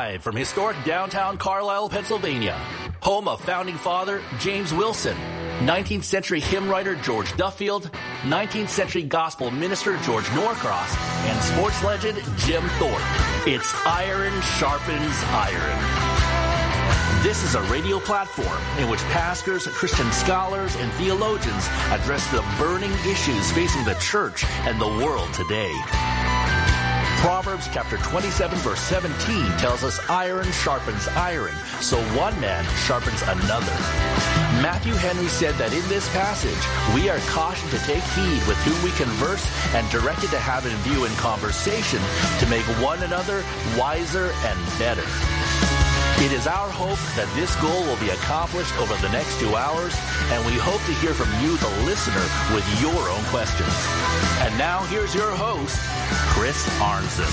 Live from historic downtown Carlisle, Pennsylvania, home of founding father James Wilson, 19th century hymn writer George Duffield, 19th century gospel minister George Norcross, and sports legend Jim Thorpe. It's Iron Sharpens Iron. This is a radio platform in which pastors, Christian scholars, and theologians address the burning issues facing the church and the world today. Proverbs chapter 27 verse 17 tells us iron sharpens iron, so one man sharpens another. Matthew Henry said that in this passage, we are cautioned to take heed with whom we converse and directed to have in view in conversation to make one another wiser and better. It is our hope that this goal will be accomplished over the next 2 hours, and we hope to hear from you, the listener, with your own questions. And now here's your host, Chris Arnzen.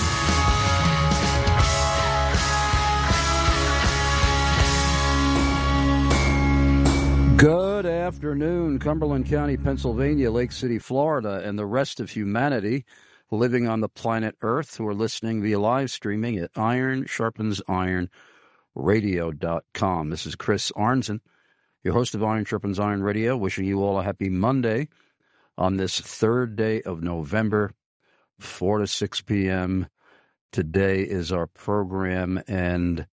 Good afternoon, Cumberland County, Pennsylvania, Lake City, Florida, and the rest of humanity living on the planet Earth who are listening via live streaming at ironsharpensIronradio.com. This is Chris Arnzen, your host of Iron Sharpens Iron Radio, wishing you all a happy Monday on this third day of November, 4 to 6 p.m. Today is our program, and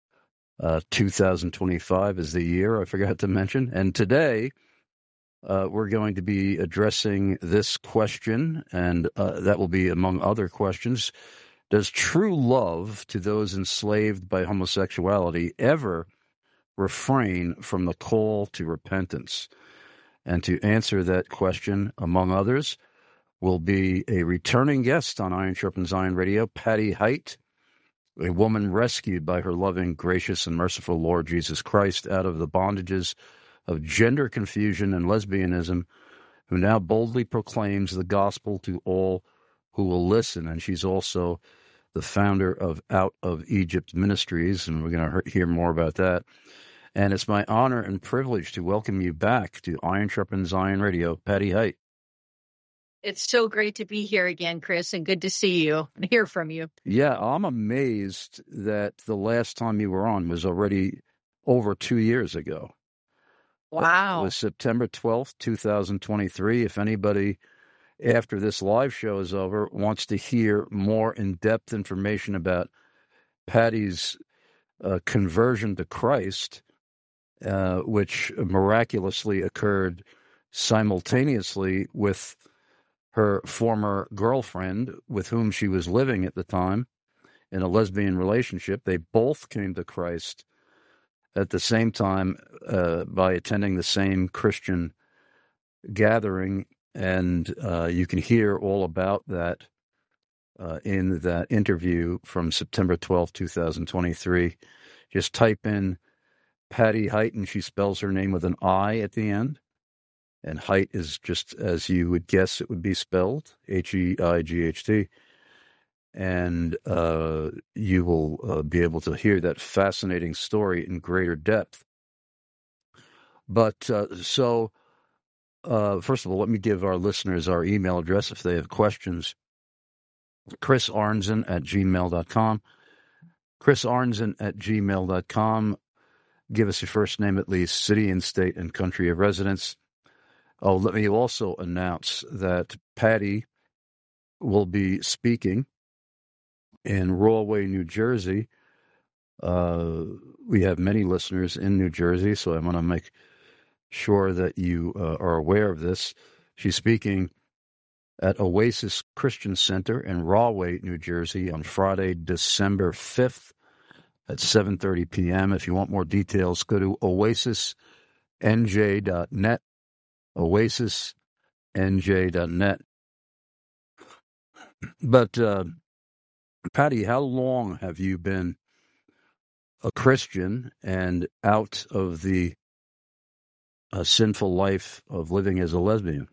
2025 is the year, I forgot to mention. And today we're going to be addressing this question, and that will be among other questions. Does true love to those enslaved by homosexuality ever refrain from the call to repentance? And to answer that question, among others, will be a returning guest on Iron Sharpens Iron Radio, Patty Height, a woman rescued by her loving, gracious, and merciful Lord Jesus Christ out of the bondages of gender confusion and lesbianism, who now boldly proclaims the gospel to all who will listen. And she's also the founder of Out of Egypt Ministries, and we're going to hear more about that. And it's my honor and privilege to welcome you back to Iron Sharpens Iron Radio, Patty Height. It's so great to be here again, Chris, and good to see you and hear from you. Yeah, I'm amazed that the last time you were on was already over 2 years ago. Wow. It was September 12th, 2023. If anybody after this live show is over wants to hear more in-depth information about Patty's conversion to Christ, which miraculously occurred simultaneously with her former girlfriend with whom she was living at the time in a lesbian relationship. They both came to Christ at the same time by attending the same Christian gathering. And you can hear all about that in that interview from September 12th, 2023. Just type in Patty Height, and she spells her name with an I at the end. And Height is just as you would guess it would be spelled, Height. And you will be able to hear that fascinating story in greater depth. But first of all, let me give our listeners our email address if they have questions. chrisarnzen@gmail.com. chrisarnzen@gmail.com. Give us your first name at least, city and state and country of residence. Oh, let me also announce that Patty will be speaking in Rahway, New Jersey. We have many listeners in New Jersey, so I want to make sure that you are aware of this. She's speaking at Oasis Christian Center in Rahway, New Jersey on Friday, December 5th at 7:30 p.m. If you want more details, go to oasisnj.net, oasisnj.net. But, Patty, how long have you been a Christian and out of the sinful life of living as a lesbian?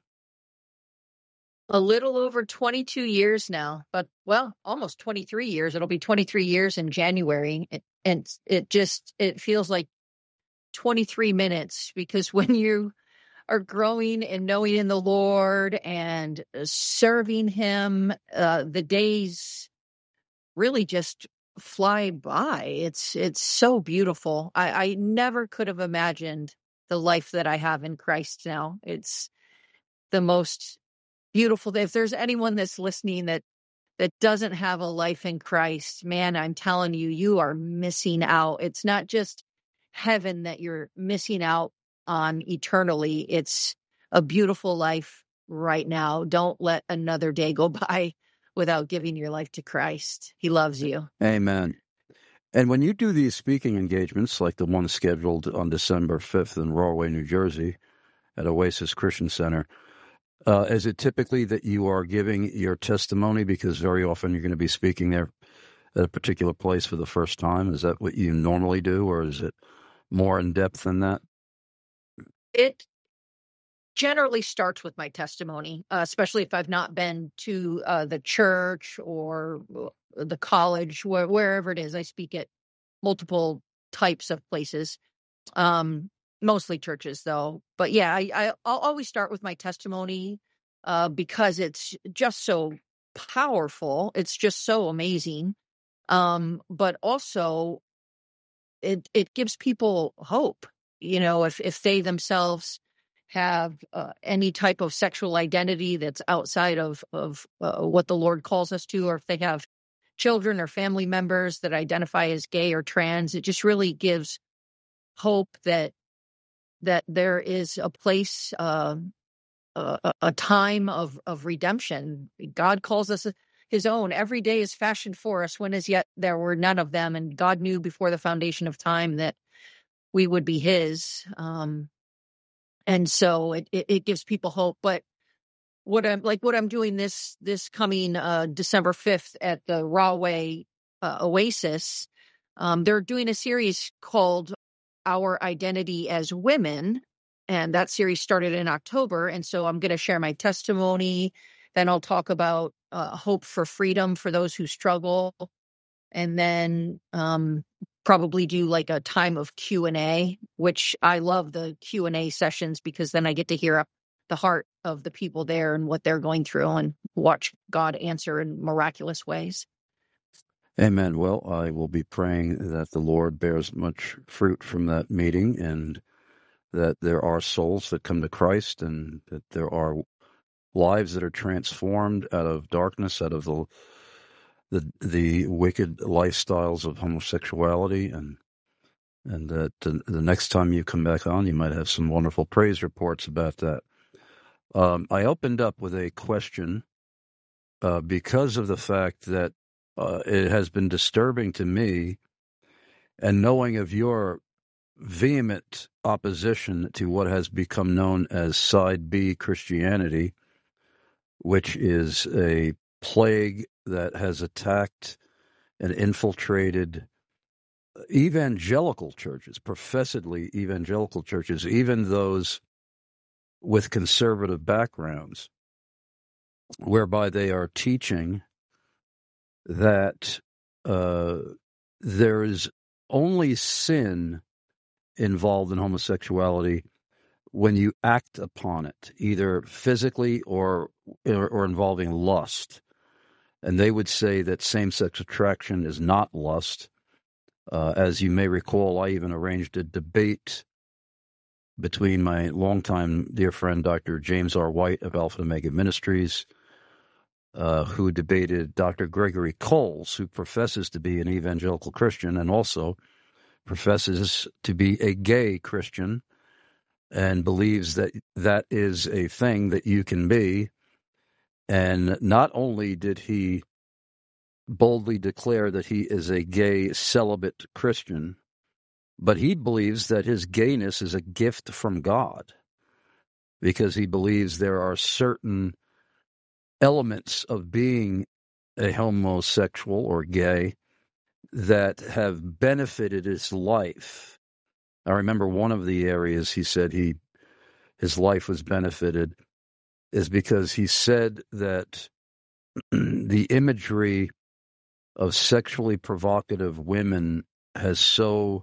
A little over 22 years now, but, well, almost 23 years. It'll be 23 years in January. It feels like 23 minutes, because when you are growing and knowing in the Lord and serving Him, the days really just fly by. It's so beautiful. I never could have imagined the life that I have in Christ now. It's the most beautiful. If there's anyone that's listening that doesn't have a life in Christ, man, I'm telling you, you are missing out. It's not just heaven that you're missing out on eternally. It's a beautiful life right now. Don't let another day go by without giving your life to Christ. He loves you. Amen. And when you do these speaking engagements, like the one scheduled on December 5th in Rahway, New Jersey, at Oasis Christian Center, is it typically that you are giving your testimony? Because very often you're going to be speaking there at a particular place for the first time. Is that what you normally do, or is it more in depth than that? It generally starts with my testimony, especially if I've not been to the church or the college, wherever it is. I speak at multiple types of places, mostly churches, though. But yeah, I'll always start with my testimony because it's just so powerful. It's just so amazing. But also, it gives people hope. You know, if they themselves have any type of sexual identity that's outside of what the Lord calls us to, or if they have children or family members that identify as gay or trans, it just really gives hope that there is a place, a time of redemption. God calls us his own. Every day is fashioned for us, when as yet there were none of them. And God knew before the foundation of time that we would be his. And so it gives people hope. But what I'm doing this coming December 5th at the Rahway Oasis, they're doing a series called Our Identity as Women, and that series started in October. And so I'm going to share my testimony. Then I'll talk about hope for freedom for those who struggle, and then probably do like a time of Q&A, which I love the Q&A sessions, because then I get to hear the heart of the people there and what they're going through, and watch God answer in miraculous ways. Amen. Well, I will be praying that the Lord bears much fruit from that meeting, and that there are souls that come to Christ, and that there are lives that are transformed out of darkness, out of the wicked lifestyles of homosexuality, and that the next time you come back on, you might have some wonderful praise reports about that. I opened up with a question because of the fact that it has been disturbing to me, and knowing of your vehement opposition to what has become known as Side B Christianity, which is a plague that has attacked and infiltrated evangelical churches, professedly evangelical churches, even those with conservative backgrounds, whereby they are teaching that there is only sin involved in homosexuality when you act upon it, either physically or involving lust. And they would say that same-sex attraction is not lust. As you may recall, I even arranged a debate between my longtime dear friend, Dr. James R. White of Alpha and Omega Ministries, who debated Dr. Gregory Coles, who professes to be an evangelical Christian and also professes to be a gay Christian, and believes that that is a thing that you can be. And not only did he boldly declare that he is a gay celibate Christian, but he believes that his gayness is a gift from God, because he believes there are certain elements of being a homosexual or gay that have benefited his life. I remember one of the areas he said his life was benefited is because he said that the imagery of sexually provocative women has so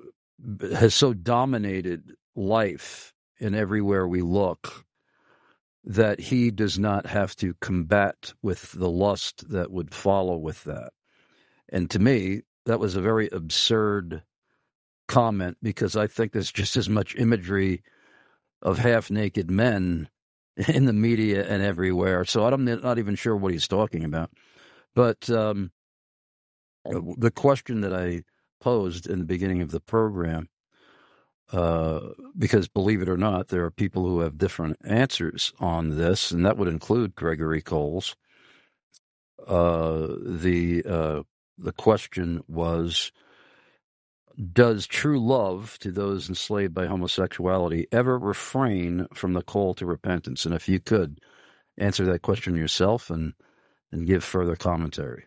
dominated life in everywhere we look, that he does not have to combat with the lust that would follow with that. And to me, that was a very absurd comment, because I think there's just as much imagery of half-naked men in the media and everywhere. So I'm not even sure what he's talking about. But the question that I posed in the beginning of the program, because believe it or not, there are people who have different answers on this, and that would include Gregory Coles. The question was, does true love to those enslaved by homosexuality ever refrain from the call to repentance? And if you could answer that question yourself and give further commentary.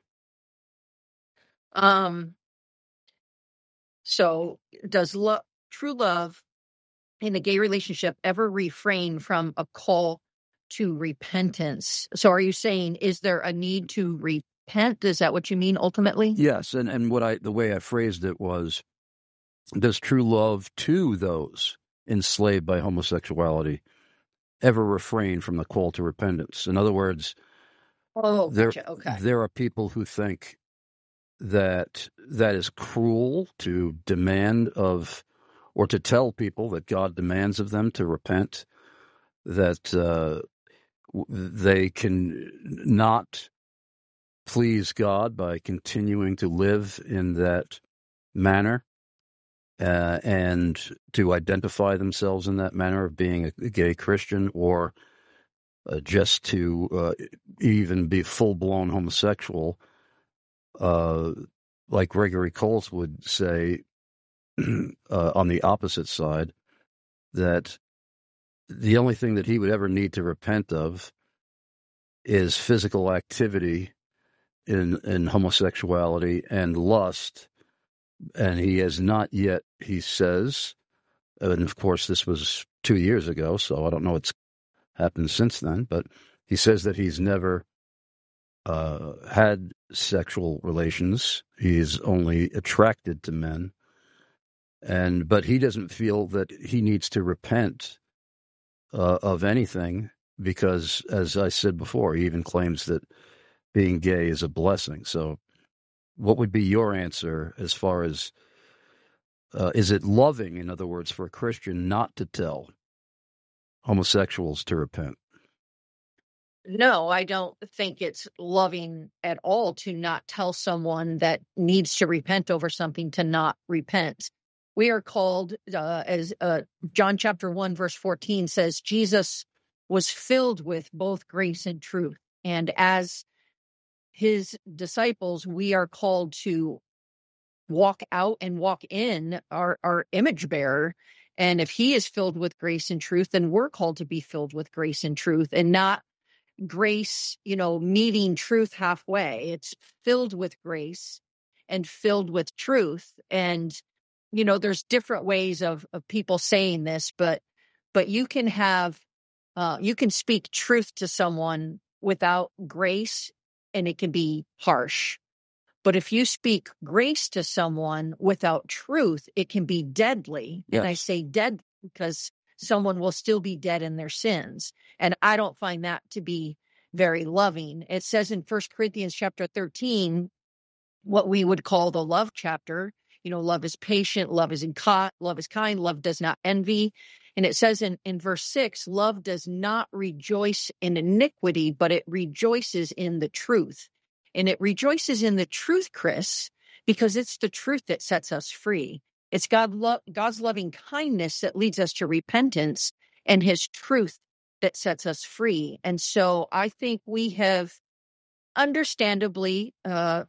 So does true love in a gay relationship ever refrain from a call to repentance? So are you saying, is there a need to repent? Is that what you mean ultimately? Yes, and the way I phrased it was, does true love to those enslaved by homosexuality ever refrain from the call to repentance? In other words, gotcha. Okay. There are people who think that is cruel to demand of, or to tell people that God demands of them to repent, that they can not please God by continuing to live in that manner, and to identify themselves in that manner of being a gay Christian, or just to even be full-blown homosexual, like Gregory Coles would say on the opposite side, that the only thing that he would ever need to repent of is physical activity in homosexuality and lust. And he has not yet, he says, and of course this was 2 years ago, so I don't know what's happened since then, but he says that he's never had sexual relations. He's only attracted to men. But he doesn't feel that he needs to repent of anything, because, as I said before, he even claims that being gay is a blessing. So what would be your answer as far as, is it loving, in other words, for a Christian not to tell homosexuals to repent? No, I don't think it's loving at all to not tell someone that needs to repent over something to not repent. We are called, as John chapter 1, verse 14 says, Jesus was filled with both grace and truth. And as his disciples, we are called to walk out and walk in our image bearer. And if he is filled with grace and truth, then we're called to be filled with grace and truth, and not grace, meeting truth halfway. It's filled with grace and filled with truth. And, there's different ways of people saying this, but you can have, you can speak truth to someone without grace, and it can be harsh. But if you speak grace to someone without truth, it can be deadly. Yes. And I say dead because someone will still be dead in their sins. And I don't find that to be very loving. It says in 1 Corinthians chapter 13, what we would call the love chapter, love is patient, love is kind, love does not envy. And it says in verse 6, love does not rejoice in iniquity, but it rejoices in the truth. And it rejoices in the truth, Chris, because it's the truth that sets us free. It's God's loving kindness that leads us to repentance, and his truth that sets us free. And so I think we have understandably, at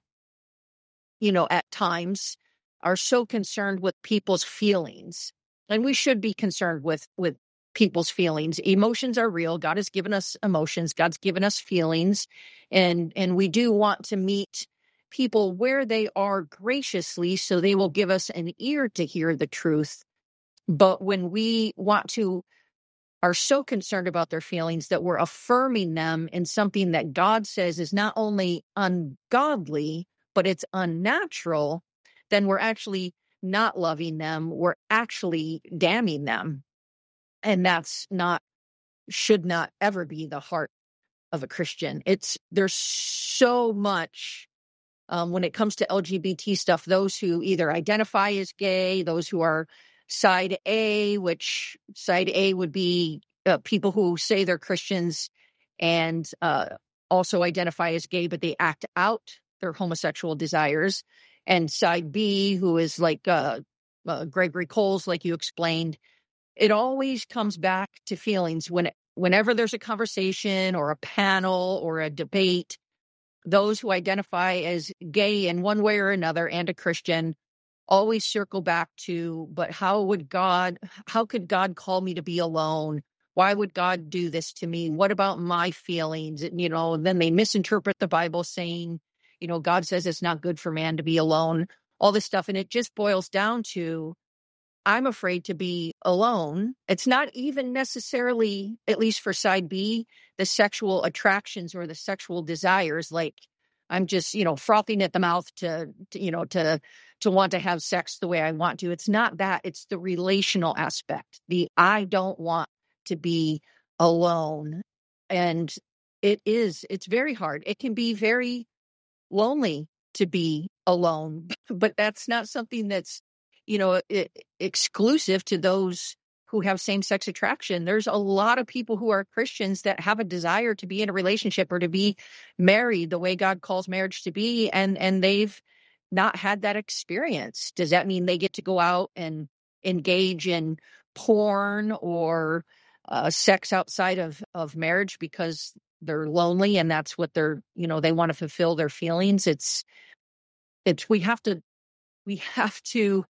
times are so concerned with people's feelings. And we should be concerned with people's feelings. Emotions are real. God has given us emotions. God's given us feelings. And we do want to meet people where they are graciously, so they will give us an ear to hear the truth. But when we are so concerned about their feelings that we're affirming them in something that God says is not only ungodly, but it's unnatural, then we're actually not loving them. We're actually damning them. And that's not should not ever be the heart of a Christian. There's so much when it comes to LGBT stuff, those who either identify as gay, those who are side A, which side A would be people who say they're Christians and also identify as gay, but they act out their homosexual desires. And side B, who is like Gregory Coles, like you explained, it always comes back to feelings. Whenever there's a conversation or a panel or a debate, those who identify as gay in one way or another and a Christian always circle back to, but how could God call me to be alone? Why would God do this to me? What about my feelings? And, then they misinterpret the Bible saying, God says it's not good for man to be alone, all this stuff. And it just boils down to, I'm afraid to be alone. It's not even necessarily, at least for side B, the sexual attractions or the sexual desires. Like I'm just, frothing at the mouth to want to have sex the way I want to. It's not that. It's the relational aspect. I don't want to be alone. And it's very hard. It can be very lonely to be alone, but that's not something that's exclusive to those who have same-sex attraction. There's a lot of people who are Christians that have a desire to be in a relationship or to be married the way God calls marriage to be, and they've not had that experience. Does that mean they get to go out and engage in porn or sex outside of marriage because they're lonely and that's what they want to fulfill their feelings? We have to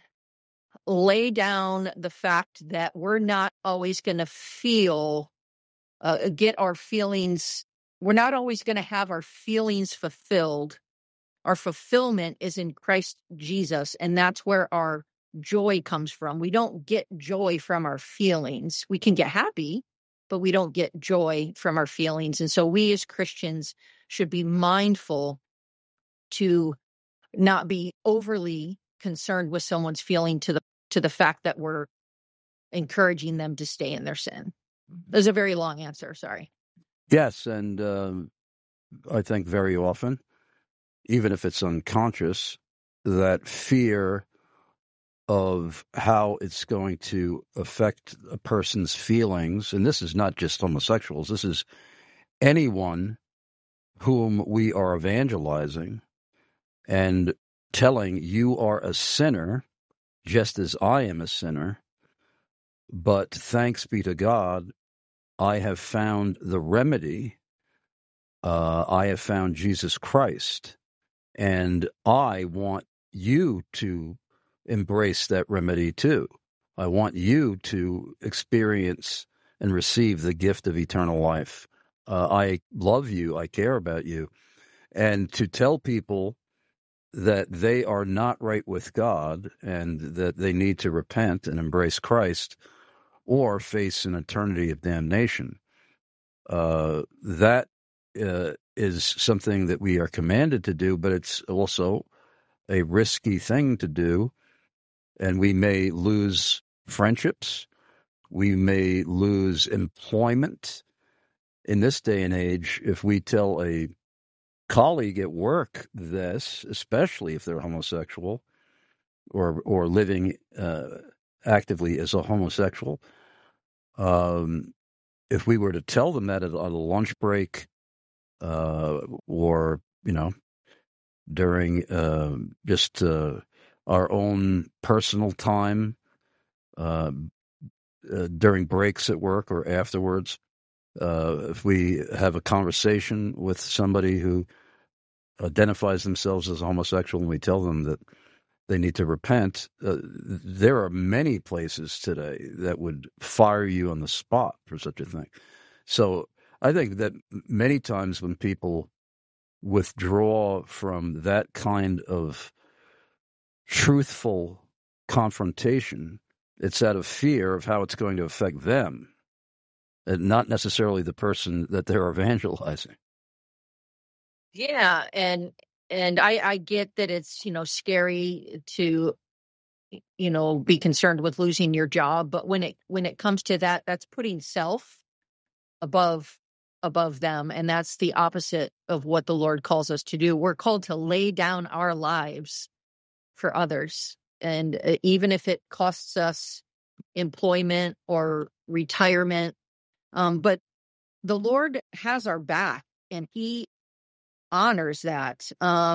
lay down the fact that we're not always going to get our feelings. We're not always going to have our feelings fulfilled. Our fulfillment is in Christ Jesus, and that's where our joy comes from. We don't get joy from our feelings. We can get happy, but we don't get joy from our feelings. And so we as Christians should be mindful to not be overly concerned with someone's feeling to the fact that we're encouraging them to stay in their sin. There's a very long answer. Sorry. Yes. And I think very often, even if it's unconscious, that fear of how it's going to affect a person's feelings, and this is not just homosexuals, this is anyone whom we are evangelizing and telling you are a sinner, just as I am a sinner, but thanks be to God, I have found the remedy. I have found Jesus Christ, and I want you to embrace that remedy too. I want you to experience and receive the gift of eternal life. I love you. I care about you. And to tell people that they are not right with God and that they need to repent and embrace Christ or face an eternity of damnation. That is something that we are commanded to do, but it's also a risky thing to do. And we may lose friendships. We may lose employment. In this day and age, if we tell a colleague at work this, especially if they're homosexual or living actively as a homosexual, if we were to tell them that on a lunch break or, during just our own personal time, during breaks at work or afterwards, if we have a conversation with somebody who identifies themselves as homosexual and we tell them that they need to repent, there are many places today that would fire you on the spot for such a thing. So I think that many times when people withdraw from that kind of truthful confrontation, it's out of fear of how it's going to affect them, and not necessarily the person that they're evangelizing. Yeah, and I get that it's scary to be concerned with losing your job, but when it comes to that, that's putting self above them, and that's the opposite of what the Lord calls us to do. We're called to lay down our lives for others, and even if it costs us employment or retirement, but the Lord has our back, and He honors that.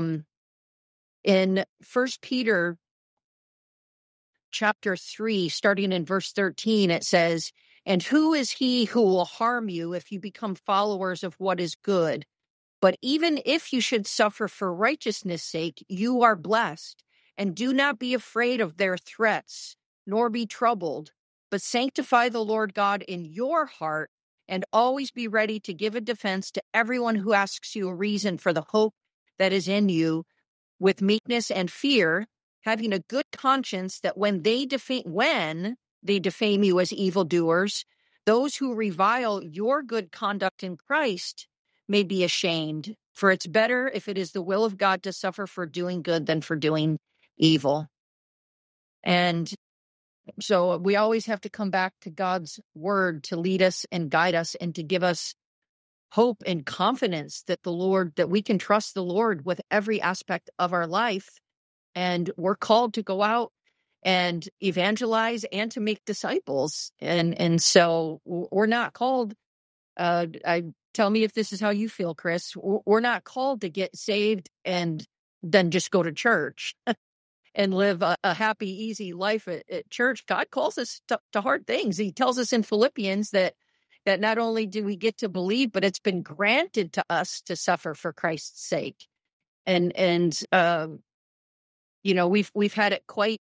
In 1 Peter chapter 3, starting in verse 13, it says, "And who is he who will harm you if you become followers of what is good? But even if you should suffer for righteousness' sake, you are blessed. And do not be afraid of their threats, nor be troubled, but sanctify the Lord God in your heart, and always be ready to give a defense to everyone who asks you a reason for the hope that is in you, with meekness and fear, having a good conscience, that when they defame you as evildoers, those who revile your good conduct in Christ may be ashamed. For it's better, if it is the will of God, to suffer for doing good than for doing evil." And so we always have to come back to God's word to lead us and guide us, and to give us hope and confidence that we can trust the Lord with every aspect of our life. And we're called to go out and evangelize and to make disciples. And so we're not called, tell me if this is how you feel, Chris. We're not called to get saved and then just go to church and live a happy, easy life at church. God calls us to hard things. He tells us in Philippians that not only do we get to believe, but it's been granted to us to suffer for Christ's sake. And we've had it quite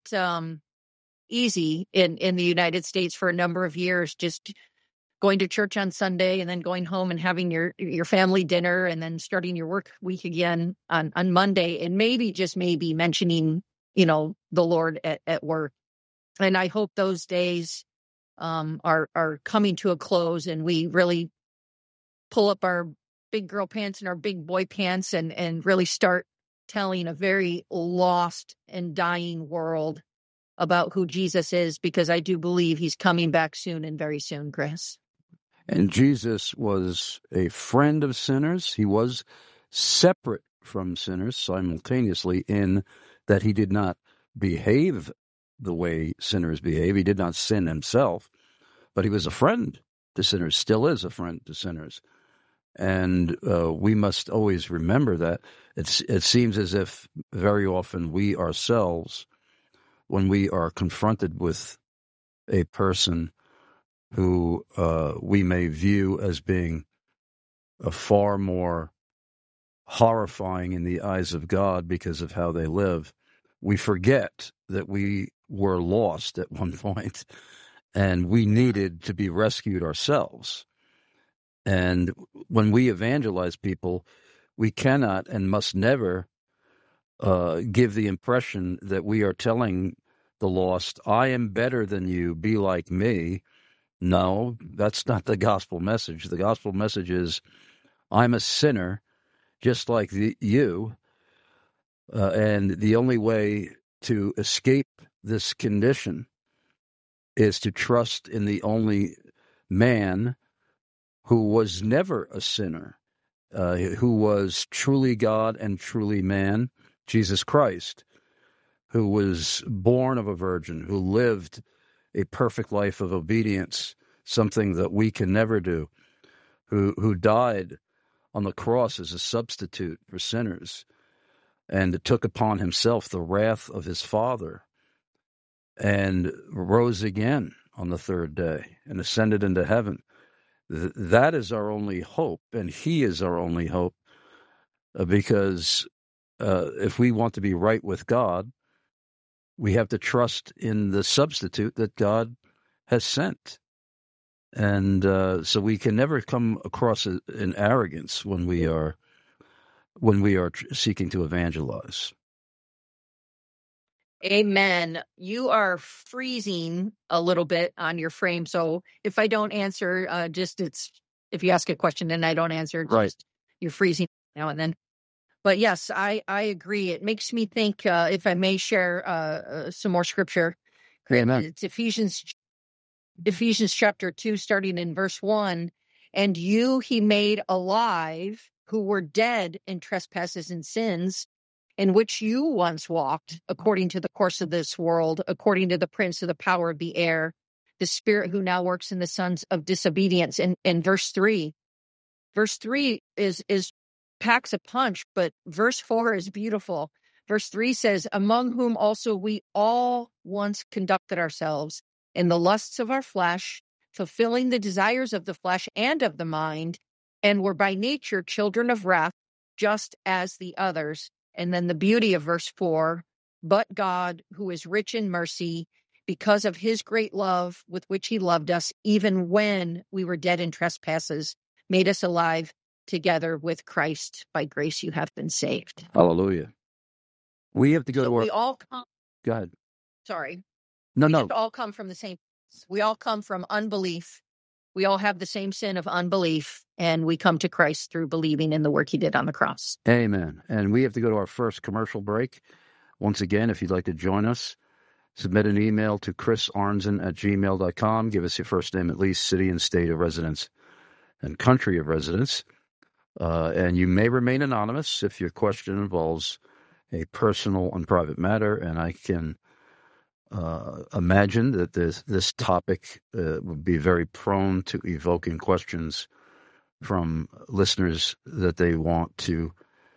easy in the United States for a number of years, just going to church on Sunday and then going home and having your family dinner, and then starting your work week again on Monday, and maybe mentioning, the Lord at work. And I hope those days are coming to a close, and we really pull up our big girl pants and our big boy pants and really start telling a very lost and dying world about who Jesus is, because I do believe He's coming back soon, and very soon, Chris. And Jesus was a friend of sinners. He was separate from sinners simultaneously, in that He did not behave the way sinners behave. He did not sin Himself, but He was a friend to sinners, still is a friend to sinners. And we must always remember that. It seems as if very often we ourselves, when we are confronted with a person who we may view as being a far more horrifying in the eyes of God because of how they live, we forget that we were lost at one point and we needed to be rescued ourselves. And when we evangelize people, we cannot and must never give the impression that we are telling the lost, "I am better than you, be like me." No, that's not the gospel message. The gospel message is, I'm a sinner just like you, and the only way to escape this condition is to trust in the only man who was never a sinner, who was truly God and truly man, Jesus Christ, who was born of a virgin, who lived a perfect life of obedience, something that we can never do, who died on the cross as a substitute for sinners, and took upon Himself the wrath of His Father, and rose again on the third day and ascended into heaven. That is our only hope, and He is our only hope, because if we want to be right with God, we have to trust in the substitute that God has sent. And so we can never come across in arrogance when we are seeking to evangelize. Amen. You are freezing a little bit on your frame. So if I don't answer, if you ask a question and I don't answer, right, you're freezing now and then. But yes, I agree. It makes me think, if I may share some more scripture. Amen. It's Ephesians chapter 2, starting in verse 1. And you he made alive, who were dead in trespasses and sins, in which you once walked, according to the course of this world, according to the prince of the power of the air, the spirit who now works in the sons of disobedience. In verse 3 is packs a punch, but verse 4 is beautiful. Verse 3 says, among whom also we all once conducted ourselves in the lusts of our flesh, fulfilling the desires of the flesh and of the mind, and were by nature children of wrath, just as the others. And then the beauty of verse 4, but God, who is rich in mercy, because of his great love with which he loved us, even when we were dead in trespasses, made us alive together with Christ. By grace you have been saved. Hallelujah. We have to go to our... We all come... Go ahead. Sorry. No. We all come from the same place. We all come from unbelief. We all have the same sin of unbelief, and we come to Christ through believing in the work he did on the cross. Amen. And we have to go to our first commercial break. Once again, if you'd like to join us, submit an email to chrisarnzen@gmail.com. Give us your first name, at least, city and state of residence, and country of residence. And you may remain anonymous if your question involves a personal and private matter. And I can imagine that this topic would be very prone to evoking questions from listeners that they want to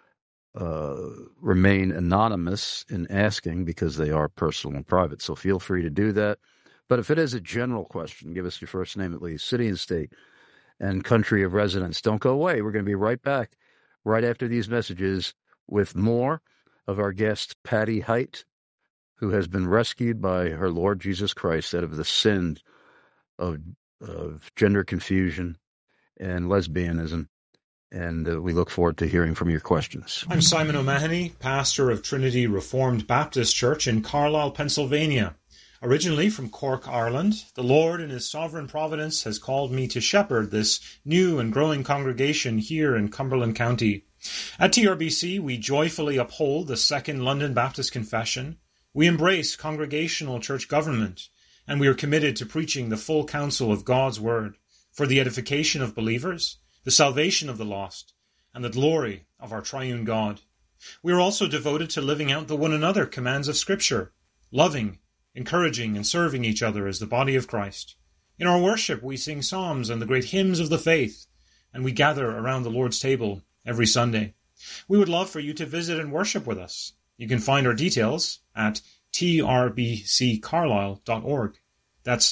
remain anonymous in asking because they are personal and private. So feel free to do that. But if it is a general question, give us your first name at least, city and state, and country of residence. Don't go away. We're going to be right back right after these messages with more of our guest, Patty Height, who has been rescued by her Lord Jesus Christ out of the sin of gender confusion and lesbianism. And we look forward to hearing from your questions. I'm Simon O'Mahony, pastor of Trinity Reformed Baptist Church in Carlisle, Pennsylvania. Originally from Cork, Ireland, the Lord in his sovereign providence has called me to shepherd this new and growing congregation here in Cumberland County. At TRBC, we joyfully uphold the Second London Baptist Confession. We embrace congregational church government, and we are committed to preaching the full counsel of God's Word for the edification of believers, the salvation of the lost, and the glory of our triune God. We are also devoted to living out the one another commands of Scripture, loving, encouraging, and serving each other as the body of Christ. In our worship, we sing psalms and the great hymns of the faith, and we gather around the Lord's table every Sunday. We would love for you to visit and worship with us. You can find our details at trbccarlisle.org. That's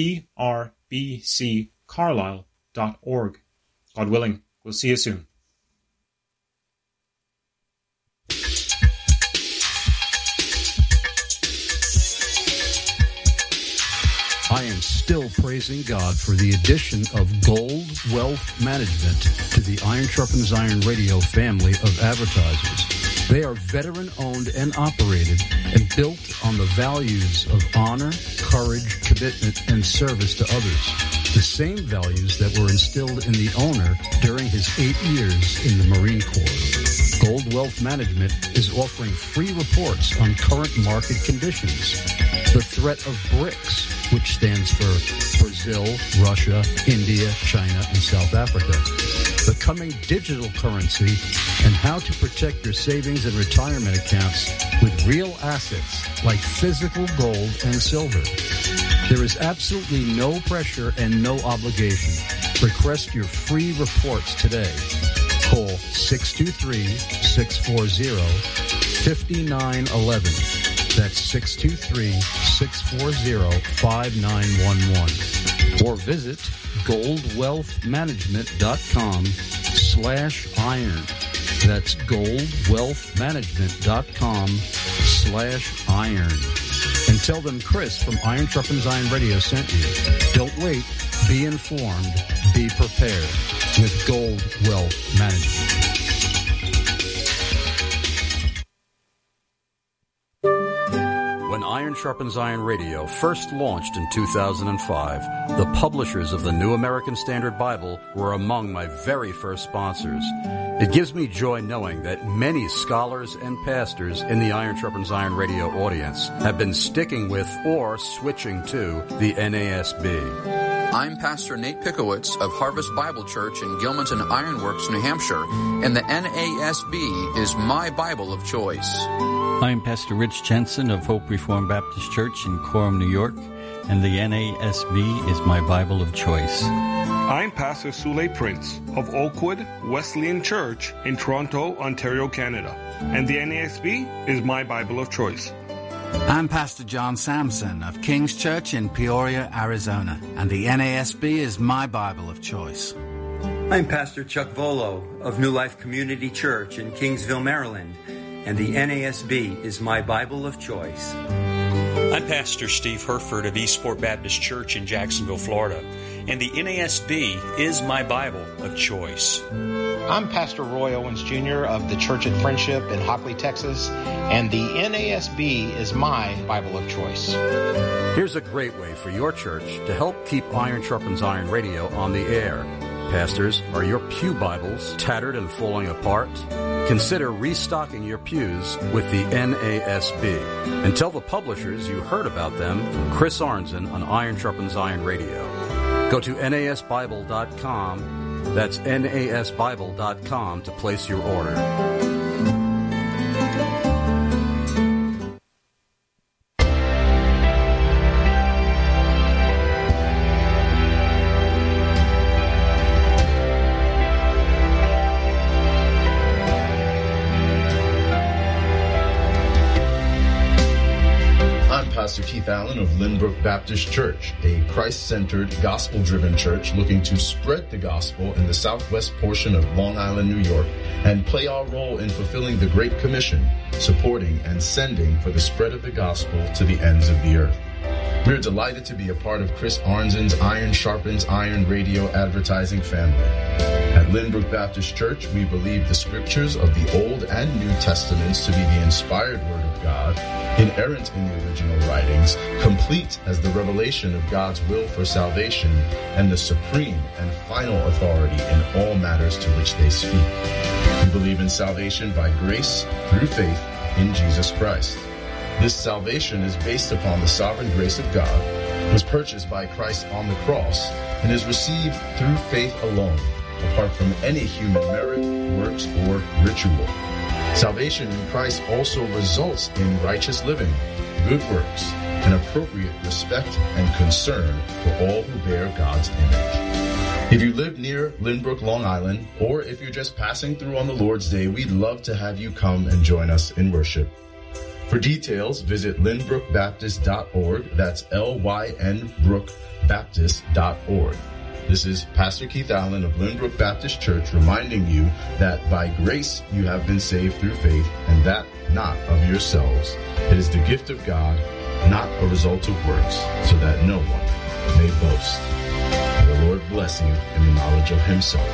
trbccarlisle.org. God willing, we'll see you soon. I am still praising God for the addition of Gold Wealth Management to the Iron Sharpens Iron Radio family of advertisers. They are veteran-owned and operated and built on the values of honor, courage, commitment, and service to others. The same values that were instilled in the owner during his 8 years in the Marine Corps. Gold Wealth Management is offering free reports on current market conditions. The threat of BRICS, which stands for Brazil, Russia, India, China, and South Africa. The coming digital currency and how to protect your savings and retirement accounts with real assets like physical gold and silver. There is absolutely no pressure and no obligation. Request your free reports today. Call 623-640-5911. That's 623-640-5911. Or visit goldwealthmanagement.com/iron. That's goldwealthmanagement.com/iron. And tell them Chris from Iron Sharpens Iron Radio sent you. Don't wait. Be informed. Be prepared with Gold Wealth Management. When Iron Sharpens Iron Radio first launched in 2005, the publishers of the New American Standard Bible were among my very first sponsors. It gives me joy knowing that many scholars and pastors in the Iron Sharpens Iron Radio audience have been sticking with or switching to the NASB. I'm Pastor Nate Pickowitz of Harvest Bible Church in Gilmanton Ironworks, New Hampshire, and the NASB is my Bible of choice. I'm Pastor Rich Jensen of Hope Reformed Baptist Church in Coram, New York, and the NASB is my Bible of choice. I'm Pastor Sule Prince of Oakwood Wesleyan Church in Toronto, Ontario, Canada, and the NASB is my Bible of choice. I'm Pastor John Sampson of King's Church in Peoria, Arizona, and the NASB is my Bible of choice. I'm Pastor Chuck Volo of New Life Community Church in Kingsville, Maryland, and the NASB is my Bible of choice. I'm Pastor Steve Herford of Eastport Baptist Church in Jacksonville, Florida, and the NASB is my Bible of choice. I'm Pastor Roy Owens Jr. of the Church at Friendship in Hockley, Texas, and the NASB is my Bible of choice. Here's a great way for your church to help keep Iron Sharpens Iron Radio on the air. Pastors, are your pew Bibles tattered and falling apart? Consider restocking your pews with the NASB. And tell the publishers you heard about them from Chris Arnzen on Iron Sharpens Iron Radio. Go to NASBible.com. That's NASBible.com to place your order. Pastor Keith Allen of Lynbrook Baptist Church, a Christ-centered, gospel-driven church looking to spread the gospel in the southwest portion of Long Island, New York, and play our role in fulfilling the Great Commission, supporting and sending for the spread of the gospel to the ends of the earth. We're delighted to be a part of Chris Arnzen's Iron Sharpens Iron radio advertising family. At Lynbrook Baptist Church, we believe the scriptures of the Old and New Testaments to be the inspired Word of God, inerrant in the original writings, complete as the revelation of God's will for salvation, and the supreme and final authority in all matters to which they speak. We believe in salvation by grace through faith in Jesus Christ. This salvation is based upon the sovereign grace of God, was purchased by Christ on the cross, and is received through faith alone, apart from any human merit, works, or ritual. Salvation in Christ also results in righteous living, good works, and appropriate respect and concern for all who bear God's image. If you live near Lynbrook, Long Island, or if you're just passing through on the Lord's Day, we'd love to have you come and join us in worship. For details, visit lynbrookbaptist.org. That's LYNbrookbaptist.org. This is Pastor Keith Allen of Lynbrook Baptist Church reminding you that by grace you have been saved through faith, and that not of yourselves. It is the gift of God, not a result of works, so that no one may boast. May the Lord bless you in the knowledge of Himself.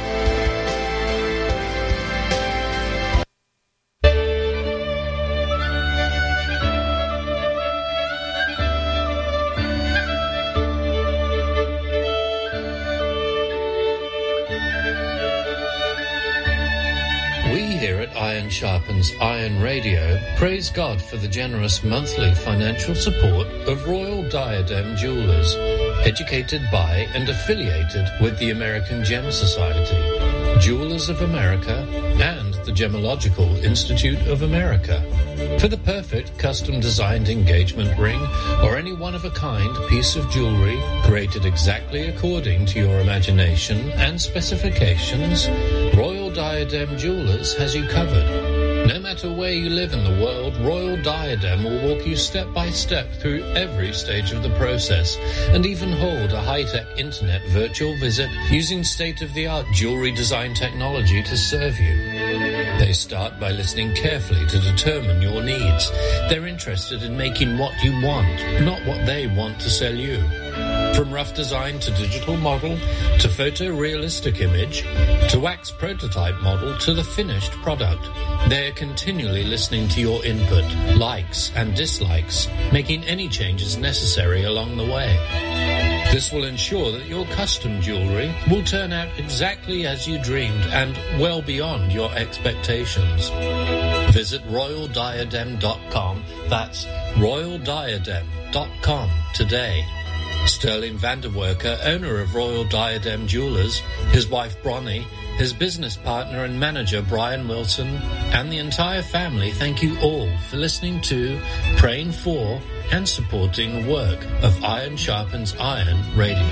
Iron Sharpens Iron Radio, praise God for the generous monthly financial support of Royal Diadem Jewelers, educated by and affiliated with the American Gem Society, Jewelers of America, and the Gemological Institute of America. For the perfect custom-designed engagement ring or any one-of-a-kind piece of jewelry created exactly according to your imagination and specifications, Royal Diadem Jewelers has you covered. No matter where you live in the world, Royal Diadem will walk you step by step through every stage of the process and even hold a high-tech internet virtual visit using state-of-the-art jewelry design technology to serve you. They start by listening carefully to determine your needs. They're interested in making what you want, not what they want to sell you. From rough design to digital model, to photorealistic image, to wax prototype model, to the finished product, they're continually listening to your input, likes and dislikes, making any changes necessary along the way. This will ensure that your custom jewelry will turn out exactly as you dreamed and well beyond your expectations. Visit royaldiadem.com. That's royaldiadem.com today. Sterling Vanderwerker, owner of Royal Diadem Jewelers, his wife Bronnie, his business partner and manager Brian Wilson, and the entire family thank you all for listening to, praying for, and supporting the work of Iron Sharpens Iron Radio.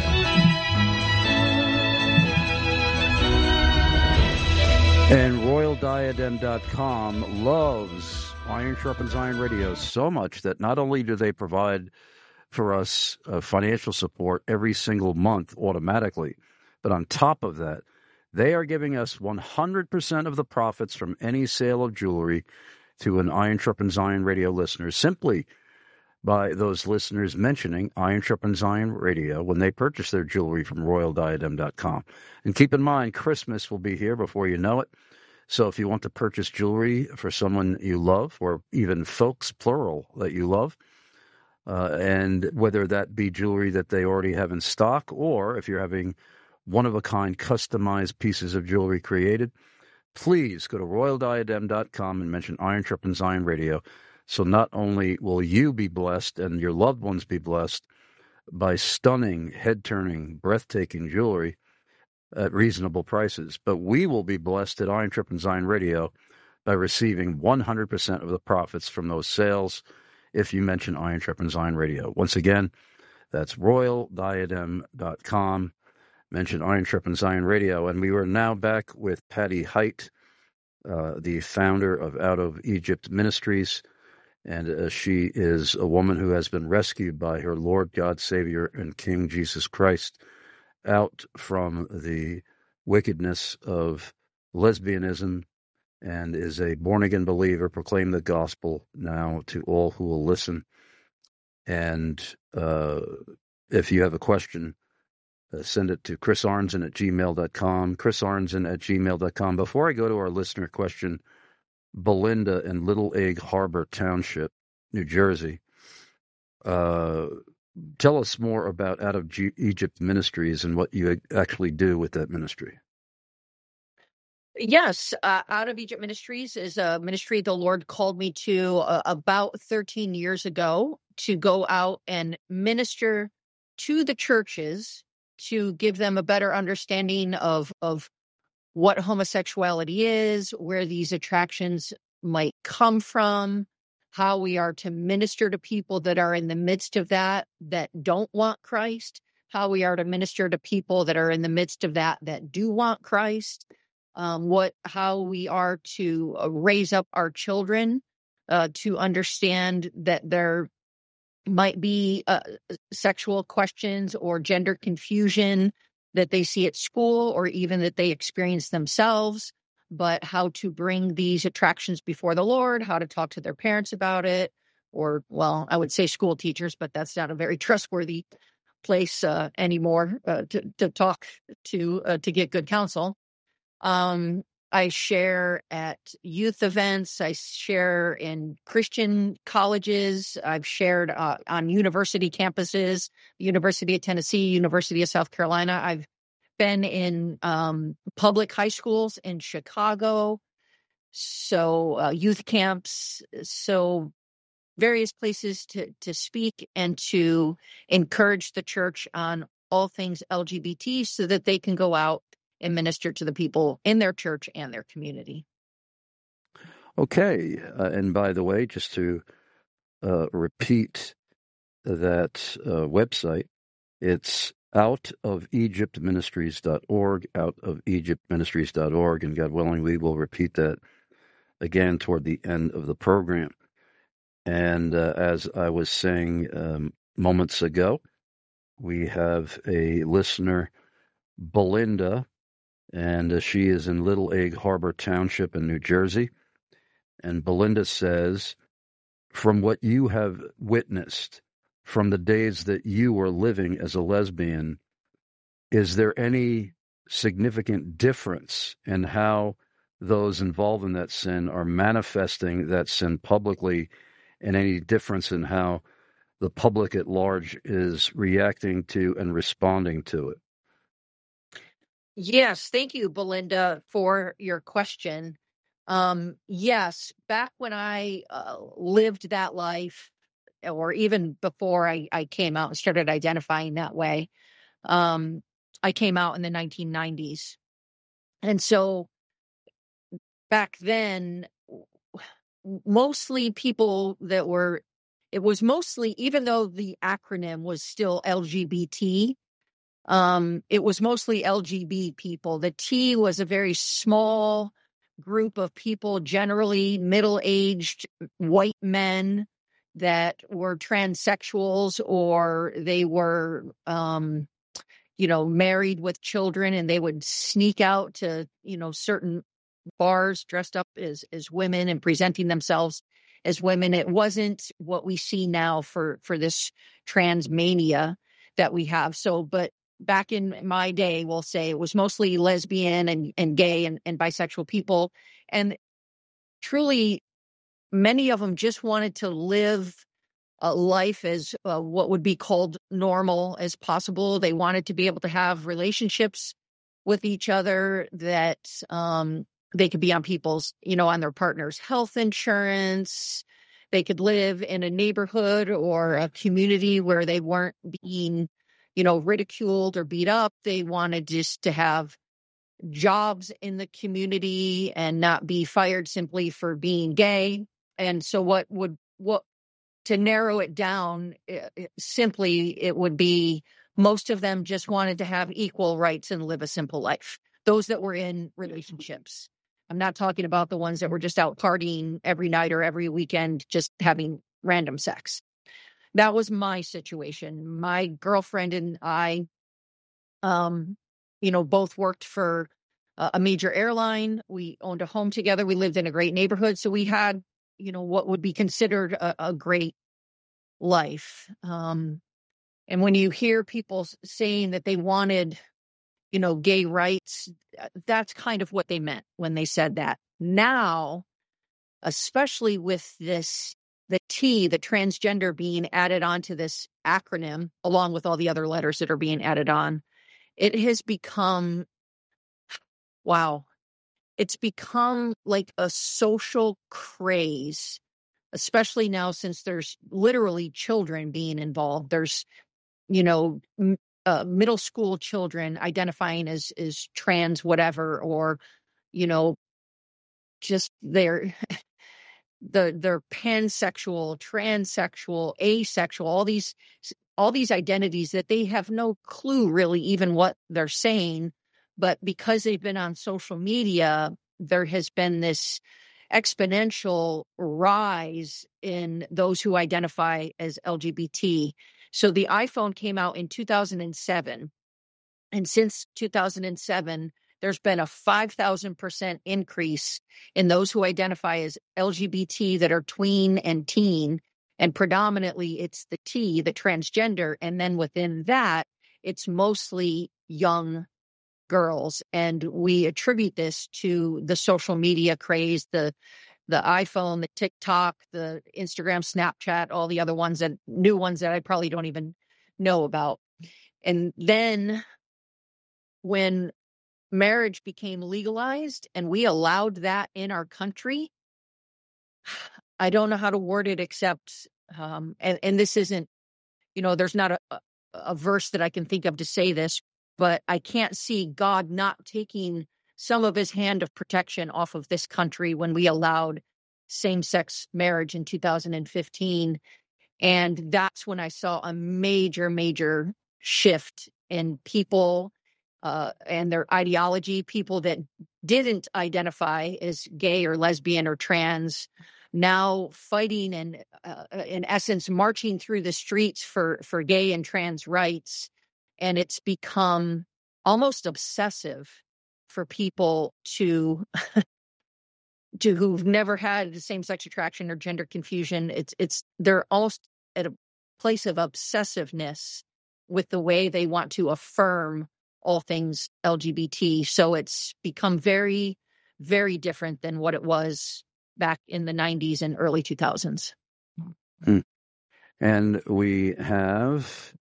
And RoyalDiadem.com loves Iron Sharpens Iron Radio so much that not only do they provide for us financial support every single month automatically, but on top of that, they are giving us 100% of the profits from any sale of jewelry to an Iron Sharpens Iron Radio listener simply by those listeners mentioning Iron Sharpens Iron Radio when they purchase their jewelry from RoyalDiadem.com. And keep in mind, Christmas will be here before you know it. So if you want to purchase jewelry for someone you love, or even folks, plural, that you love, and whether that be jewelry that they already have in stock, or if you're having one-of-a-kind customized pieces of jewelry created, please go to RoyalDiadem.com and mention Iron Sharpens Iron Radio. So not only will you be blessed and your loved ones be blessed by stunning, head-turning, breathtaking jewelry at reasonable prices, but we will be blessed at Iron Sharpens Iron Radio by receiving 100% of the profits from those sales if you mention Iron Sharpens Iron Radio. Once again, that's RoyalDiadem.com. Mention Iron Sharpens Iron Radio. And we are now back with Patty Height, the founder of Out of Egypt Ministries. And she is a woman who has been rescued by her Lord God, Savior, and King Jesus Christ out from the wickedness of lesbianism and is a born-again believer. Proclaim the gospel now to all who will listen. And if you have a question, send it to chrisarnson@gmail.com, chrisarnson@gmail.com. Before I go to our listener question, Belinda in Little Egg Harbor Township, New Jersey, tell us more about Out of Egypt Ministries and what you actually do with that ministry. Yes, Out of Egypt Ministries is a ministry the Lord called me to about 13 years ago to go out and minister to the churches to give them a better understanding of what homosexuality is, where these attractions might come from, how we are to minister to people that are in the midst of that don't want Christ, how we are to minister to people that are in the midst of that do want Christ, how we are to raise up our children to understand that there might be sexual questions or gender confusion that they see at school or even that they experience themselves, but how to bring these attractions before the Lord, how to talk to their parents about it, or, well, I would say school teachers, but that's not a very trustworthy place anymore to talk to get good counsel. I share at youth events. I share in Christian colleges. I've shared on university campuses, the University of Tennessee, University of South Carolina. I've been in public high schools in Chicago, so youth camps, so various places to speak and to encourage the church on all things LGBT so that they can go out and minister to the people in their church and their community. Okay. And by the way, just to repeat that website, it's outofegyptministries.org, outofegyptministries.org. And God willing, we will repeat that again toward the end of the program. And as I was saying moments ago, we have a listener, Belinda, and she is in Little Egg Harbor Township in New Jersey. And Belinda says, from what you have witnessed from the days that you were living as a lesbian, is there any significant difference in how those involved in that sin are manifesting that sin publicly, and any difference in how the public at large is reacting to and responding to it? Yes, thank you, Belinda, for your question. Yes, back when I lived that life or even before I came out and started identifying that way. I came out in the 1990s. And so back then, mostly people that were, it was mostly, even though the acronym was still LGBT, it was mostly LGBT people. The T was a very small group of people, generally middle-aged white men that were transsexuals, or they were, married with children, and they would sneak out to, certain bars dressed up as women and presenting themselves as women. It wasn't what we see now for this trans mania that we have. So, but back in my day, we'll say it was mostly lesbian and gay and bisexual people. And truly, many of them just wanted to live a life as what would be called normal as possible. They wanted to be able to have relationships with each other that they could be on people's, on their partner's health insurance. They could live in a neighborhood or a community where they weren't being, ridiculed or beat up. They wanted just to have jobs in the community and not be fired simply for being gay. And so to narrow it down, simply, it would be most of them just wanted to have equal rights and live a simple life. Those that were in relationships. I'm not talking about the ones that were just out partying every night or every weekend, just having random sex. That was my situation. My girlfriend and I, both worked for a major airline. We owned a home together. We lived in a great neighborhood. So we had, what would be considered a great life. And when you hear people saying that they wanted, gay rights, that's kind of what they meant when they said that. Now, especially with the T, the transgender, being added onto this acronym, along with all the other letters that are being added on, it has become, wow, it's become like a social craze, especially now since there's literally children being involved. There's, middle school children identifying as trans whatever, or, just they're pansexual, transsexual, asexual, all these identities that they have no clue really even what they're saying. But because they've been on social media, there has been this exponential rise in those who identify as LGBT. So the iPhone came out in 2007. And since 2007, there's been a 5,000% increase in those who identify as LGBT that are tween and teen. And predominantly it's the T, the transgender. And then within that, it's mostly young girls. And we attribute this to the social media craze, the iPhone, the TikTok, the Instagram, Snapchat, all the other ones, and new ones that I probably don't even know about. And then when marriage became legalized and we allowed that in our country, I don't know how to word it except, and this isn't, there's not a verse that I can think of to say this, but I can't see God not taking some of his hand of protection off of this country when we allowed same-sex marriage in 2015. And that's when I saw a major, major shift in people and their ideology. People that didn't identify as gay or lesbian or trans now fighting and, in essence, marching through the streets for gay and trans rights. And it's become almost obsessive for people to who've never had the same-sex attraction or gender confusion. They're almost at a place of obsessiveness with the way they want to affirm all things LGBT. So it's become very, very different than what it was back in the 90s and early 2000s. And we have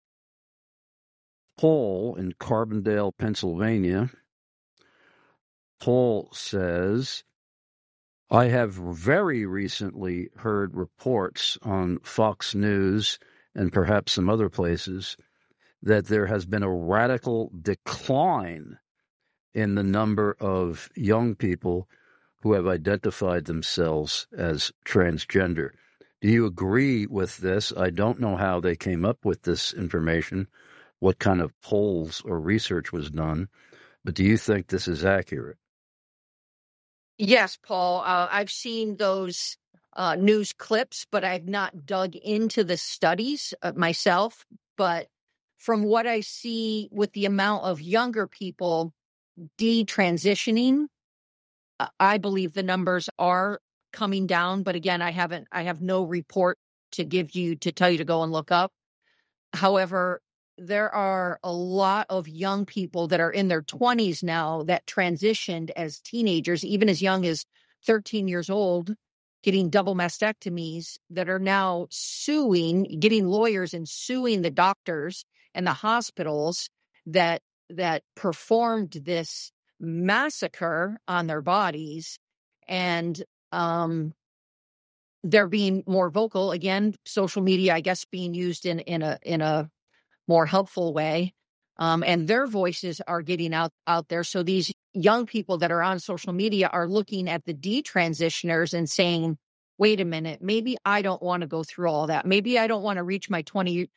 Paul in Carbondale, Pennsylvania. Paul says, I have very recently heard reports on Fox News and perhaps some other places that there has been a radical decline in the number of young people who have identified themselves as transgender. Do you agree with this? I don't know how they came up with this information, what kind of polls or research was done, but do you think this is accurate? Yes, Paul. I've seen those news clips, but I've not dug into the studies myself. But from what I see with the amount of younger people detransitioning, I believe the numbers are coming down. But again, I have no report to tell you to go and look up. However, there are a lot of young people that are in their 20s now that transitioned as teenagers, even as young as 13 years old, getting double mastectomies, that are now getting lawyers and suing the doctors and the hospitals that performed this massacre on their bodies. And they're being more vocal. Again, social media, I guess, being used in a more helpful way. And their voices are getting out there. So these young people that are on social media are looking at the detransitioners and saying, wait a minute, maybe I don't want to go through all that. Maybe I don't want to reach my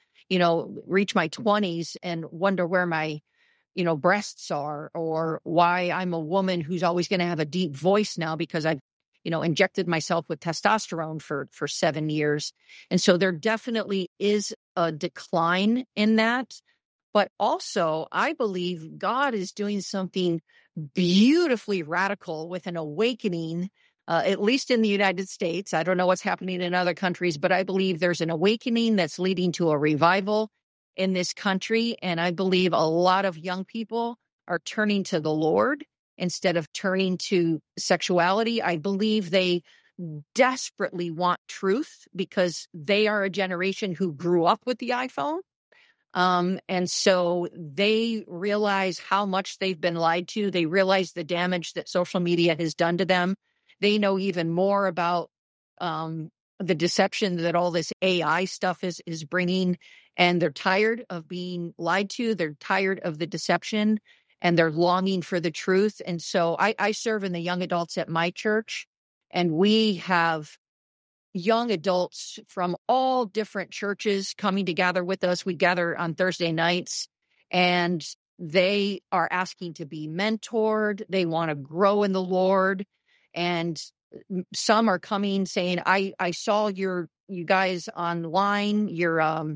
20s and wonder where my, breasts are, or why I'm a woman who's always going to have a deep voice now because I've, injected myself with testosterone for 7 years. And so there definitely is a decline in that. But also, I believe God is doing something beautifully radical with an awakening, at least in the United States. I don't know what's happening in other countries, but I believe there's an awakening that's leading to a revival in this country. And I believe a lot of young people are turning to the Lord instead of turning to sexuality. I believe they desperately want truth because they are a generation who grew up with the iPhone. And so they realize how much they've been lied to. They realize the damage that social media has done to them. They know even more about the deception that all this AI stuff is bringing. And they're tired of being lied to. They're tired of the deception, and they're longing for the truth. And so I serve in the young adults at my church, and we have young adults from all different churches coming to gather with us. We gather on Thursday nights, and they are asking to be mentored. They want to grow in the Lord. And some are coming saying, I saw you guys online, your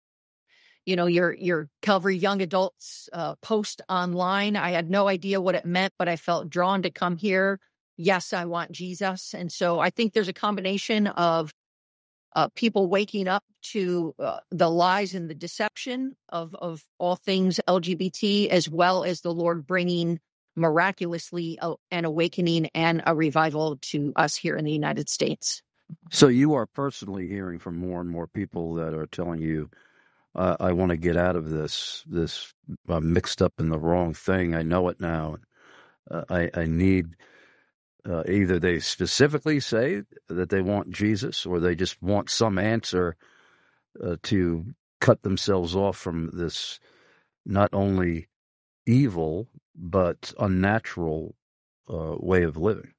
Calvary Young Adults post online. I had no idea what it meant, but I felt drawn to come here. Yes, I want Jesus. And so I think there's a combination of people waking up to the lies and the deception of all things LGBT, as well as the Lord bringing miraculously an awakening and a revival to us here in the United States. So you are personally hearing from more and more people that are telling you, I want to get out of this mixed up in the wrong thing. I know it now. I need, either they specifically say that they want Jesus, or they just want some answer to cut themselves off from this not only evil but unnatural way of living.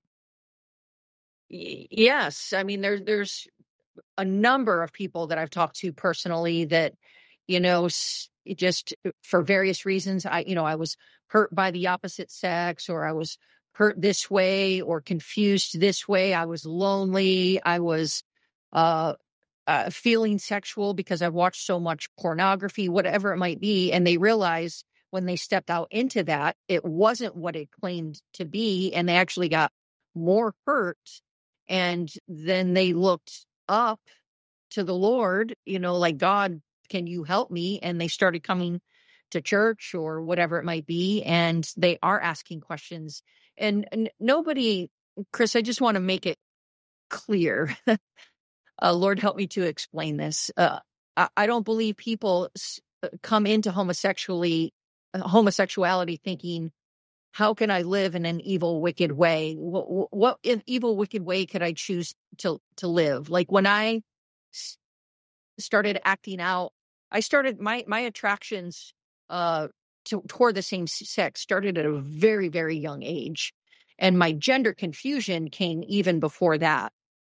Yes. I mean, there's a number of people that I've talked to personally that, just for various reasons, I was hurt by the opposite sex, or I was hurt this way, or confused this way. I was lonely. I was feeling sexual because I watched so much pornography, whatever it might be. And they realized when they stepped out into that, it wasn't what it claimed to be. And they actually got more hurt. And then they looked up to the Lord, like, God, can you help me? And they started coming to church or whatever it might be. And they are asking questions. And nobody, Chris, I just want to make it clear. Lord, help me to explain this. I don't believe people come into homosexuality thinking, how can I live in an evil, wicked way? What evil, wicked way could I choose to live? Like when I started acting out, I started my attractions toward the same sex started at a very, very young age. And my gender confusion came even before that.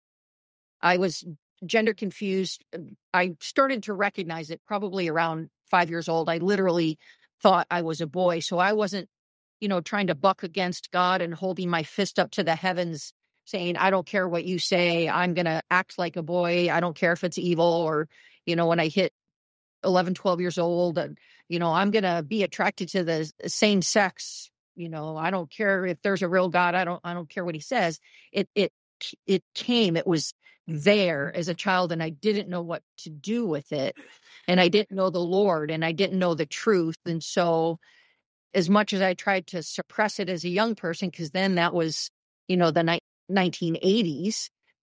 I was gender confused. I started to recognize it probably around 5 years old. I literally thought I was a boy. So I wasn't, trying to buck against God and holding my fist up to the heavens saying, I don't care what you say. I'm going to act like a boy. I don't care if it's evil. Or, when I hit 11, 12 years old, I'm going to be attracted to the same sex. I don't care if there's a real God. I don't care what he says. It came, it was there as a child, and I didn't know what to do with it. And I didn't know the Lord, and I didn't know the truth. And so as much as I tried to suppress it as a young person, because then that was, the 1980s,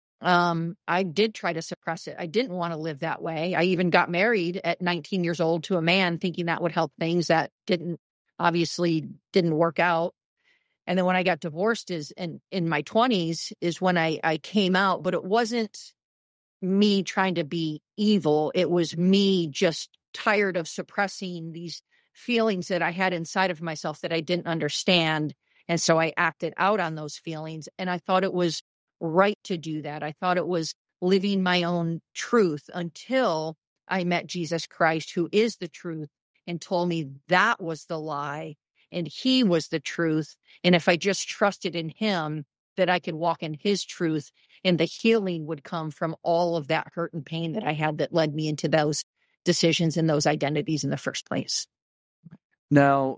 I did try to suppress it. I didn't want to live that way. I even got married at 19 years old to a man thinking that would help things. That obviously didn't work out. And then when I got divorced in my 20s is when I came out, but it wasn't me trying to be evil. It was me just tired of suppressing these feelings that I had inside of myself that I didn't understand. And so I acted out on those feelings. And I thought it was right to do that. I thought it was living my own truth until I met Jesus Christ, who is the truth, and told me that was the lie and he was the truth. And if I just trusted in him, that I could walk in his truth, and the healing would come from all of that hurt and pain that I had that led me into those decisions and those identities in the first place. Now,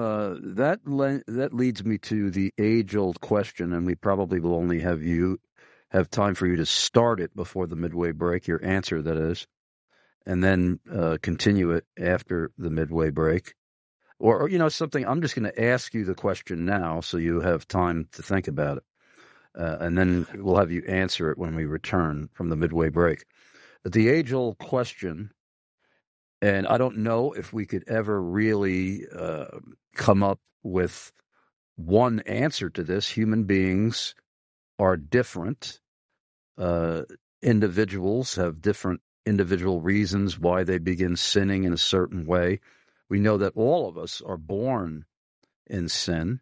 that leads me to the age-old question, and we probably will only have time for you to start it before the midway break, your answer, that is, and then continue it after the midway break. Or something, I'm just going to ask you the question now so you have time to think about it. And then we'll have you answer it when we return from the midway break. But the age-old question, and I don't know if we could ever really come up with one answer to this. Human beings are different. Individuals have different individual reasons why they begin sinning in a certain way. We know that all of us are born in sin.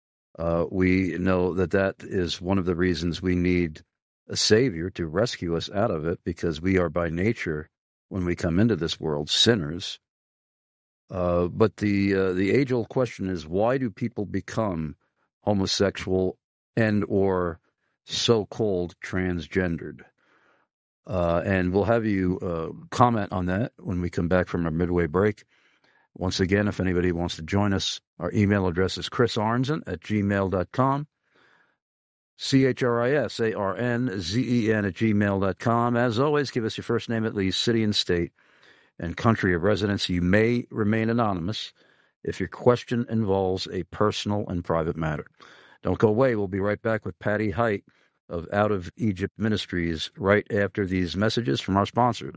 We know that is one of the reasons we need a Savior to rescue us out of it, because we are by nature, when we come into this world, sinners. But the age-old question is, why do people become homosexual and or so-called transgendered? And we'll have you comment on that when we come back from our midway break. Once again, if anybody wants to join us, our email address is chrisarnzen@gmail.com, CHRISARNZEN@gmail.com. As always, give us your first name at least, city and state, and country of residence. You may remain anonymous if your question involves a personal and private matter. Don't go away. We'll be right back with Patty Height of Out of Egypt Ministries right after these messages from our sponsor.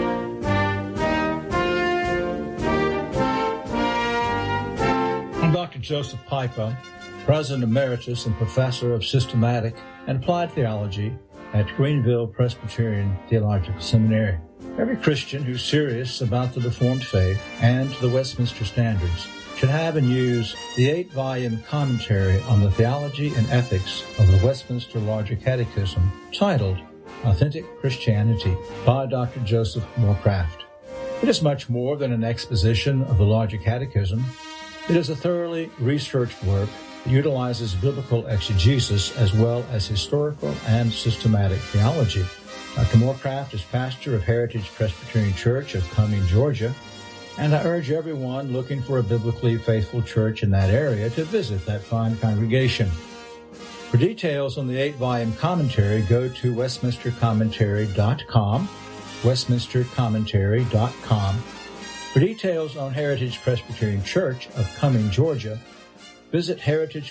I'm Dr. Joseph Pipa, President Emeritus and Professor of Systematic and Applied Theology at Greenville Presbyterian Theological Seminary. Every Christian who's serious about the Reformed faith and the Westminster Standards should have and use the 8-volume commentary on the theology and ethics of the Westminster Larger Catechism titled Authentic Christianity by Dr. Joseph Moorcraft. It is much more than an exposition of the Larger Catechism. It is a thoroughly researched work that utilizes biblical exegesis as well as historical and systematic theology. Dr. Moorcraft is pastor of Heritage Presbyterian Church of Cumming, Georgia, and I urge everyone looking for a biblically faithful church in that area to visit that fine congregation. For details on the 8-volume commentary, go to westminstercommentary.com, westminstercommentary.com. For details on Heritage Presbyterian Church of Cumming, Georgia, visit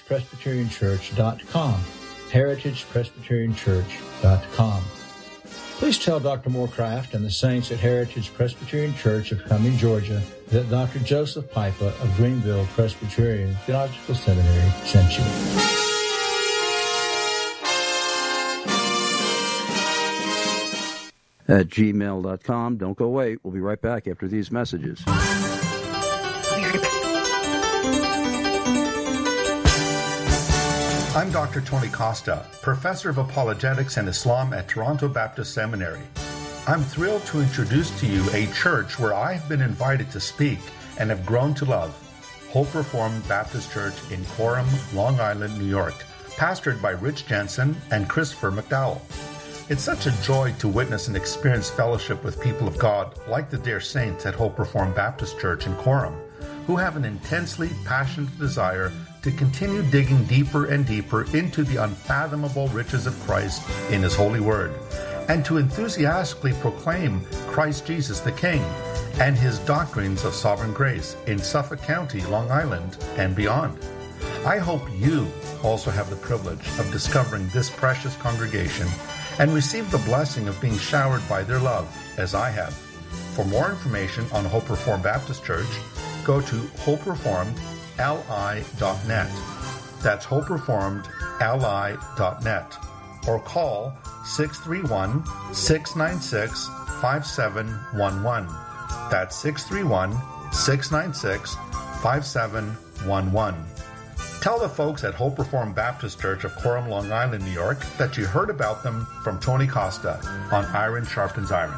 heritagepresbyterianchurch.com, heritagepresbyterianchurch.com. Please tell Dr. Moorcraft and the saints at Heritage Presbyterian Church of Cumming, Georgia, that Dr. Joseph Pipa of Greenville Presbyterian Theological Seminary sent you. At gmail.com. Don't go away. We'll be right back after these messages. I'm Dr. Tony Costa, Professor of Apologetics and Islam at Toronto Baptist Seminary. I'm thrilled to introduce to you a church where I've been invited to speak and have grown to love, Hope Reformed Baptist Church in Coram, Long Island, New York, pastored by Rich Jensen and Christopher McDowell. It's such a joy to witness and experience fellowship with people of God like the dear saints at Hope Reformed Baptist Church in Coram, who have an intensely passionate desire to continue digging deeper and deeper into the unfathomable riches of Christ in His holy word, and to enthusiastically proclaim Christ Jesus the King and His doctrines of sovereign grace in Suffolk County, Long Island, and beyond. I hope you also have the privilege of discovering this precious congregation and receive the blessing of being showered by their love, as I have. For more information on Hope Reformed Baptist Church, go to hopereformedli.net. That's hopereformedli.net. Or call 631-696-5711. That's 631-696-5711. Tell the folks at Hope Reformed Baptist Church of Coram, Long Island, New York, that you heard about them from Tony Costa on Iron Sharpens Iron.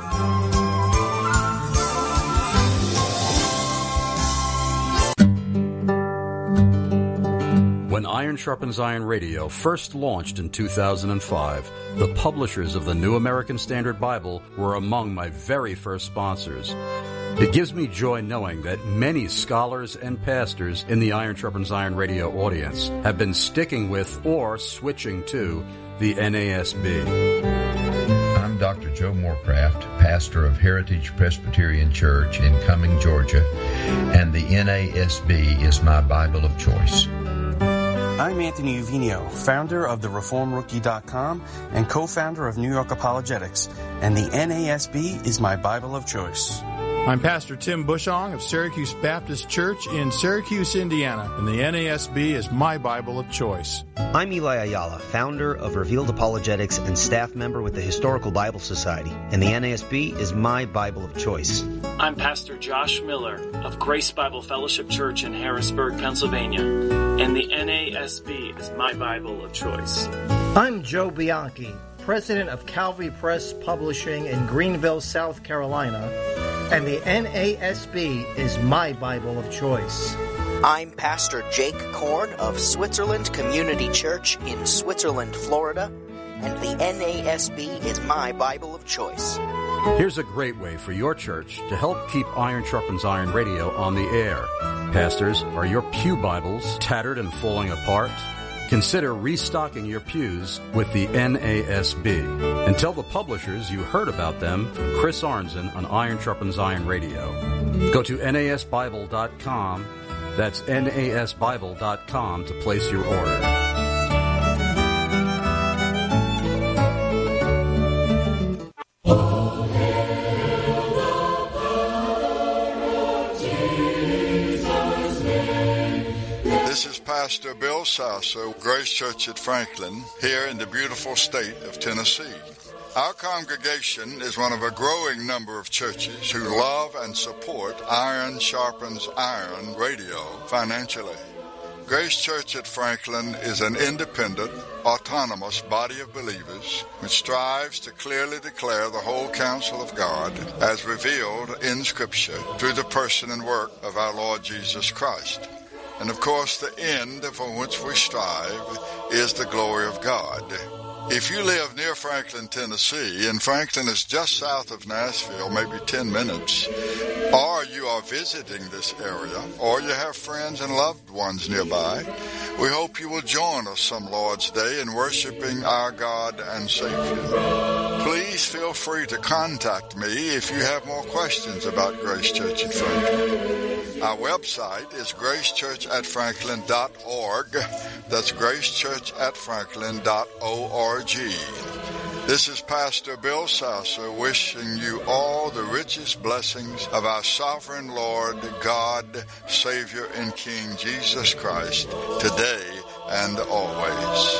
When Iron Sharpens Iron Radio first launched in 2005, the publishers of the New American Standard Bible were among my very first sponsors. It gives me joy knowing that many scholars and pastors in the Iron Sharpens Iron Radio audience have been sticking with or switching to the NASB. I'm Dr. Joe Moorcraft, pastor of Heritage Presbyterian Church in Cumming, Georgia, and the NASB is my Bible of choice. I'm Anthony Uvino, founder of TheReformRookie.com and co-founder of New York Apologetics, and the NASB is my Bible of choice. I'm Pastor Tim Bushong of Syracuse Baptist Church in Syracuse, Indiana, and the NASB is my Bible of choice. I'm Eli Ayala, founder of Revealed Apologetics and staff member with the Historical Bible Society, and the NASB is my Bible of choice. I'm Pastor Josh Miller of Grace Bible Fellowship Church in Harrisburg, Pennsylvania, and the NASB is my Bible of choice. I'm Joe Bianchi, president of Calvary Press Publishing in Greenville, South Carolina, and the NASB is my Bible of choice. I'm Pastor Jake Korn of Switzerland Community Church in Switzerland, Florida, and the NASB is my Bible of choice. Here's a great way for your church to help keep Iron Sharpens Iron Radio on the air. Pastors, are your pew Bibles tattered and falling apart? Consider restocking your pews with the NASB. And tell the publishers you heard about them from Chris Arnzen on Iron Sharpens Iron Radio. Go to NASBible.com. That's NASBible.com to place your order. This is Pastor Bill Sasso, Grace Church at Franklin, here in the beautiful state of Tennessee. Our congregation is one of a growing number of churches who love and support Iron Sharpens Iron Radio financially. Grace Church at Franklin is an independent, autonomous body of believers which strives to clearly declare the whole counsel of God as revealed in Scripture through the person and work of our Lord Jesus Christ. And of course, the end for which we strive is the glory of God. If you live near Franklin, Tennessee, and Franklin is just south of Nashville, maybe 10 minutes, or you are visiting this area, or you have friends and loved ones nearby, we hope you will join us some Lord's Day in worshiping our God and Savior. Please feel free to contact me if you have more questions about Grace Church at Franklin. Our website is gracechurchatfranklin.org. That's gracechurchatfranklin.org. This is Pastor Bill Sasser wishing you all the richest blessings of our sovereign Lord, God, Savior, and King Jesus Christ, today and always.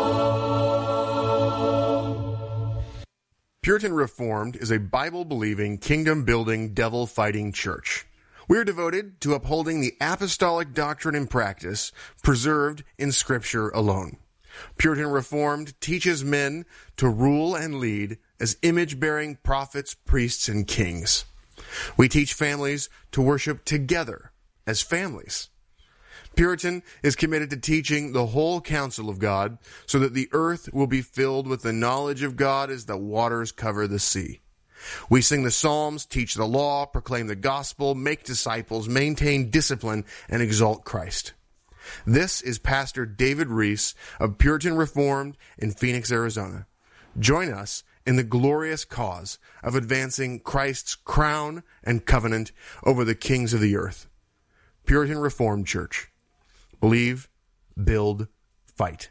Puritan Reformed is a Bible-believing, kingdom-building, devil-fighting church. We are devoted to upholding the apostolic doctrine and practice preserved in Scripture alone. Puritan Reformed teaches men to rule and lead as image-bearing prophets, priests, and kings. We teach families to worship together as families. Puritan is committed to teaching the whole counsel of God so that the earth will be filled with the knowledge of God as the waters cover the sea. We sing the Psalms, teach the law, proclaim the gospel, make disciples, maintain discipline, and exalt Christ. This is Pastor David Reese of Puritan Reformed in Phoenix, Arizona. Join us in the glorious cause of advancing Christ's crown and covenant over the kings of the earth. Puritan Reformed Church. Believe, build, fight.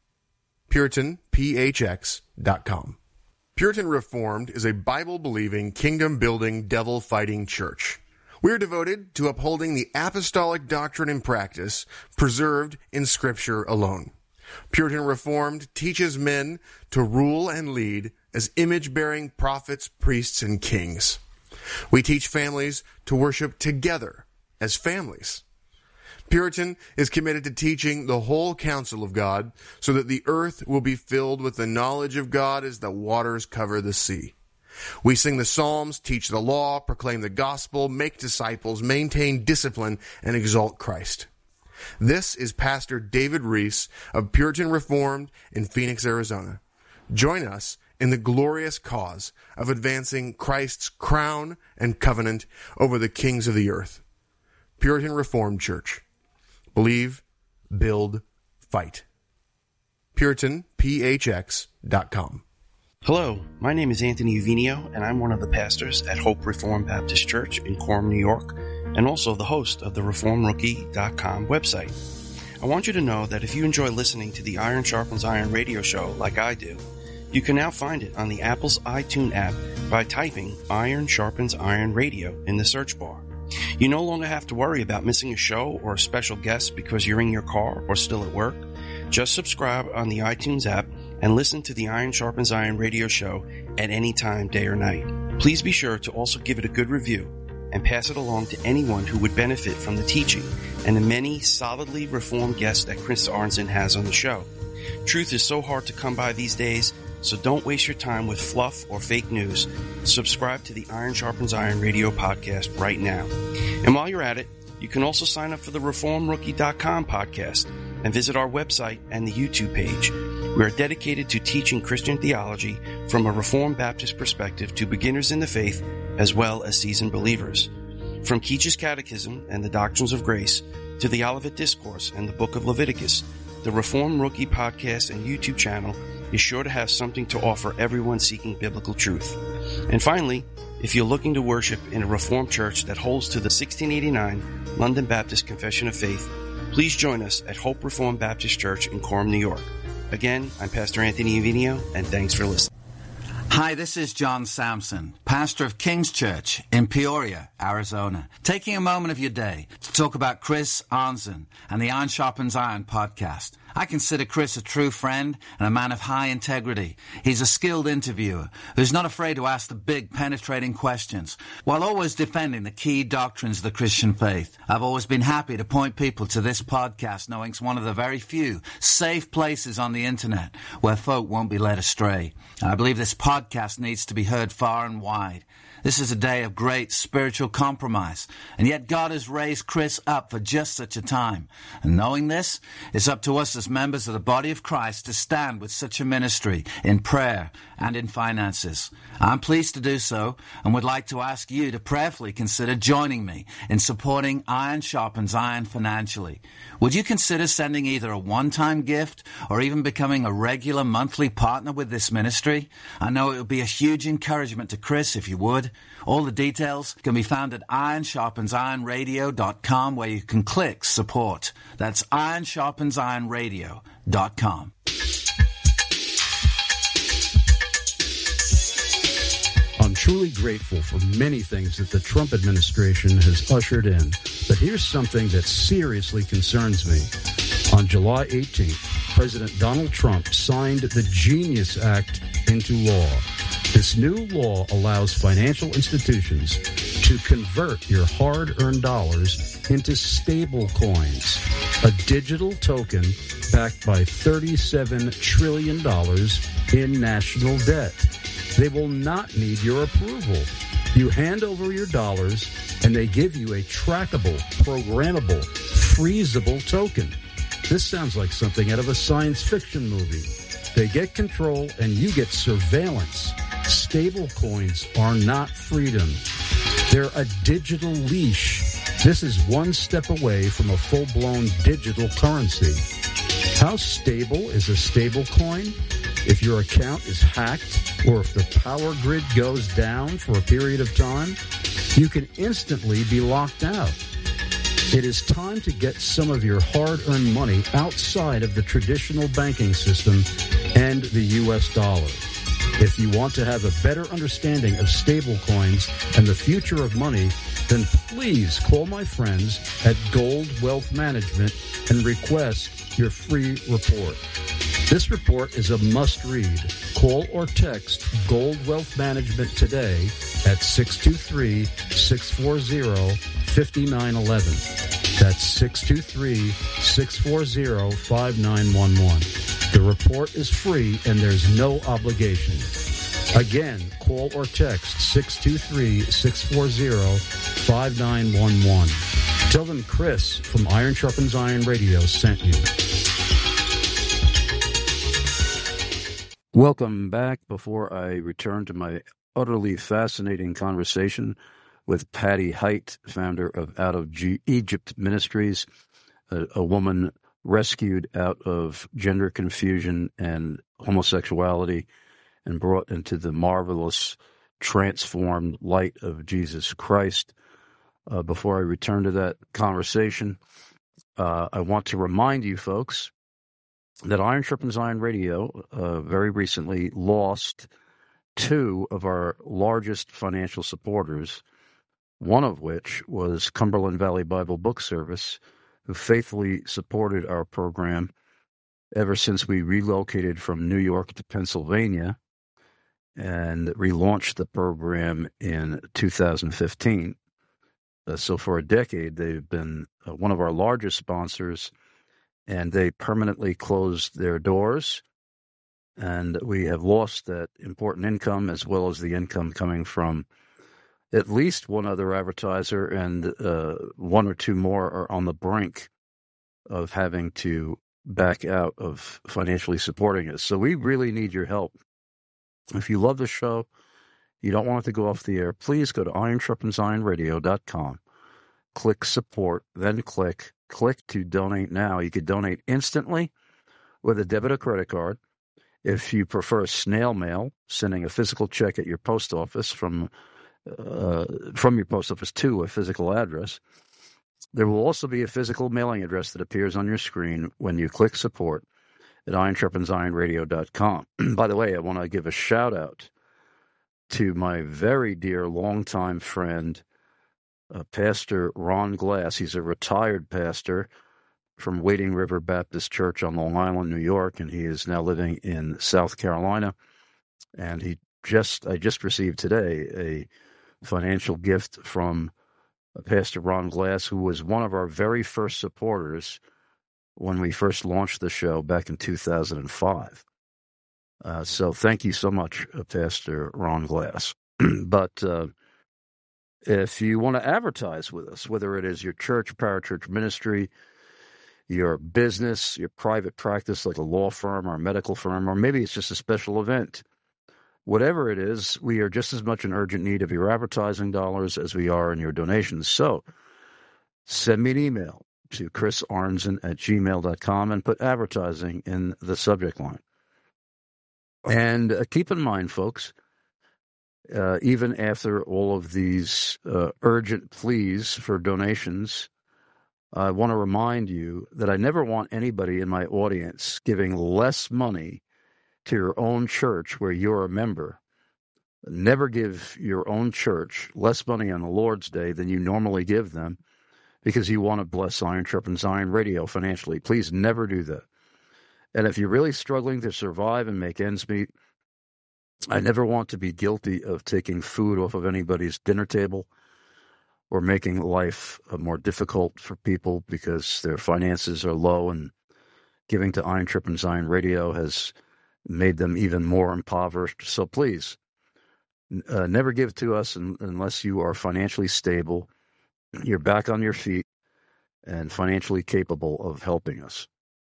PuritanPHX.com. Puritan Reformed is a Bible-believing, kingdom-building, devil-fighting church. We are devoted to upholding the apostolic doctrine and practice preserved in Scripture alone. Puritan Reformed teaches men to rule and lead as image-bearing prophets, priests, and kings. We teach families to worship together as families. Puritan is committed to teaching the whole counsel of God so that the earth will be filled with the knowledge of God as the waters cover the sea. We sing the Psalms, teach the law, proclaim the gospel, make disciples, maintain discipline, and exalt Christ. This is Pastor David Reese of Puritan Reformed in Phoenix, Arizona. Join us in the glorious cause of advancing Christ's crown and covenant over the kings of the earth. Puritan Reformed Church. Believe, build, fight. PuritanPHX.com. Hello, my name is Anthony Uvinio, and I'm one of the pastors at Hope Reformed Baptist Church in Coram, New York, and also the host of the ReformRookie.com website. I want you to know that if you enjoy listening to the Iron Sharpens Iron radio show like I do, you can now find it on the Apple's iTunes app by typing Iron Sharpens Iron Radio in the search bar. You no longer have to worry about missing a show or a special guest because you're in your car or still at work. Just subscribe on the iTunes app and listen to the Iron Sharpens Iron radio show at any time, day or night. Please be sure to also give it a good review and pass it along to anyone who would benefit from the teaching and the many solidly reformed guests that Chris Arnzen has on the show. Truth is so hard to come by these days, so don't waste your time with fluff or fake news. Subscribe to the Iron Sharpens Iron radio podcast right now. And while you're at it, you can also sign up for the ReformRookie.com podcast and visit our website and the YouTube page. We are dedicated to teaching Christian theology from a Reformed Baptist perspective to beginners in the faith as well as seasoned believers. From Keach's Catechism and the Doctrines of Grace to the Olivet Discourse and the Book of Leviticus, the Reformed Rookie podcast and YouTube channel is sure to have something to offer everyone seeking biblical truth. And finally, if you're looking to worship in a Reformed church that holds to the 1689 London Baptist Confession of Faith, please join us at Hope Reformed Baptist Church in Coram, New York. Again, I'm Pastor Anthony Uvinio, and thanks for listening. Hi, this is John Sampson, pastor of King's Church in Peoria, Arizona, taking a moment of your day to talk about Chris Arnzen and the Iron Sharpens Iron podcast. I consider Chris a true friend and a man of high integrity. He's a skilled interviewer who's not afraid to ask the big, penetrating questions while always defending the key doctrines of the Christian faith. I've always been happy to point people to this podcast, knowing it's one of the very few safe places on the internet where folk won't be led astray. I believe this podcast needs to be heard far and wide. This is a day of great spiritual compromise, and yet God has raised Chris up for just such a time. And knowing this, it's up to us as members of the body of Christ to stand with such a ministry in prayer and in finances. I'm pleased to do so and would like to ask you to prayerfully consider joining me in supporting Iron Sharpens Iron financially. Would you consider sending either a one-time gift or even becoming a regular monthly partner with this ministry? I know it would be a huge encouragement to Chris if you would. All the details can be found at ironsharpensironradio.com, where you can click support. That's ironsharpensironradio.com. truly grateful for many things that the Trump administration has ushered in, but here's something that seriously concerns me. On July 18th, President Donald Trump signed the Genius Act into law. This new law allows financial institutions to convert your hard-earned dollars into stable coins, a digital token backed by $37 trillion in national debt. They will not need your approval. You hand over your dollars, and they give you a trackable, programmable, freezable token. This sounds like something out of a science fiction movie. They get control, and you get surveillance. Stable coins are not freedom. They're a digital leash. This is one step away from a full-blown digital currency. How stable is a stable coin? If your account is hacked or if the power grid goes down for a period of time, you can instantly be locked out. It is time to get some of your hard-earned money outside of the traditional banking system and the U.S. dollar. If you want to have a better understanding of stablecoins and the future of money, then please call my friends at Gold Wealth Management and request your free report. This report is a must-read. Call or text Gold Wealth Management today at 623-640-5911. That's 623-640-5911. The report is free and there's no obligation. Again, call or text 623-640-5911. Tell them Chris from Iron Sharpens Iron Radio sent you. Welcome back. Before I return to my utterly fascinating conversation with Patty Height, founder of Out of Egypt Ministries, a woman rescued out of gender confusion and homosexuality and brought into the marvelous, transformed light of Jesus Christ. Before I return to that conversation, I want to remind you folks that Iron Sharpens Iron Radio very recently lost two of our largest financial supporters, one of which was Cumberland Valley Bible Book Service, who faithfully supported our program ever since we relocated from New York to Pennsylvania and relaunched the program in 2015. So for a decade, they've been one of our largest sponsors, and they permanently closed their doors. And we have lost that important income, as well as the income coming from at least one other advertiser, and one or two more are on the brink of having to back out of financially supporting us. So we really need your help. If you love the show, you don't want it to go off the air, please go to ironsharpensironradio.com. Click support, then click to donate now. You could donate instantly with a debit or credit card. If you prefer snail mail, sending a physical check at your post office from your post office to a physical address, there will also be a physical mailing address that appears on your screen when you click support at ironsharpensironradio.com. By the way, I want to give a shout out to my very dear longtime friend, Pastor Ron Glass. He's a retired pastor from Wading River Baptist Church on Long Island, New York, and he is now living in South Carolina. And I just received today a financial gift from Pastor Ron Glass, who was one of our very first supporters when we first launched the show back in 2005. So thank you so much, Pastor Ron Glass. But if you want to advertise with us, whether it is your church, parachurch ministry, your business, your private practice like a law firm or a medical firm, or maybe it's just a special event, whatever it is, we are just as much in urgent need of your advertising dollars as we are in your donations. So send me an email to chrisarnzen@gmail.com and put advertising in the subject line. And keep in mind, folks, even after all of these urgent pleas for donations, I want to remind you that I never want anybody in my audience giving less money to your own church where you're a member Never give your own church less money on the Lord's Day than you normally give them because you want to bless Iron Sharpens Iron Radio financially. Please never do that. And if you're really struggling to survive and make ends meet, I never want to be guilty of taking food off of anybody's dinner table or making life more difficult for people because their finances are low, and giving to Iron Sharpens Iron Radio has made them even more impoverished. So please, never give to us unless you are financially stable, you're back on your feet, and financially capable of helping us.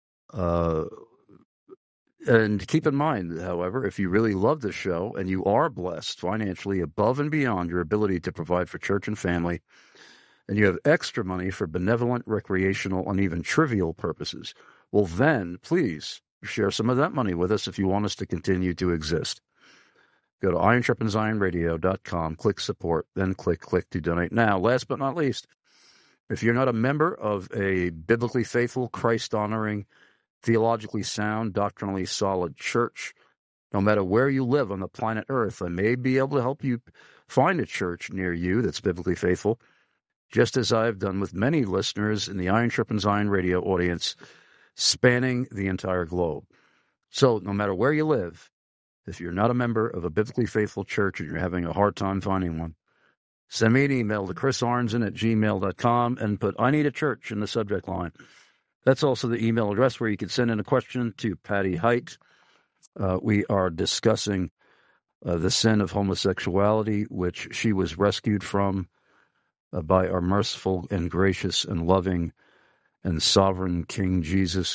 And keep in mind, however, if you really love the show and you are blessed financially above and beyond your ability to provide for church and family, and you have extra money for benevolent, recreational, and even trivial purposes, well then, please share some of that money with us if you want us to continue to exist. Go to IronSharpensIronRadio.com, click support, then click to donate now. Last but not least, if you're not a member of a biblically faithful, Christ-honoring, theologically sound, doctrinally solid church, no matter where you live on the planet Earth, I may be able to help you find a church near you that's biblically faithful, just as I've done with many listeners in the Iron Sharpens Iron Radio audience spanning the entire globe. So no matter where you live, if you're not a member of a biblically faithful church and you're having a hard time finding one, send me an email to chrisarnson@gmail.com and put "I need a church" in the subject line. That's also the email address where you can send in a question to Patty Height. We are discussing the sin of homosexuality, which she was rescued from by our merciful and gracious and loving and sovereign King Jesus.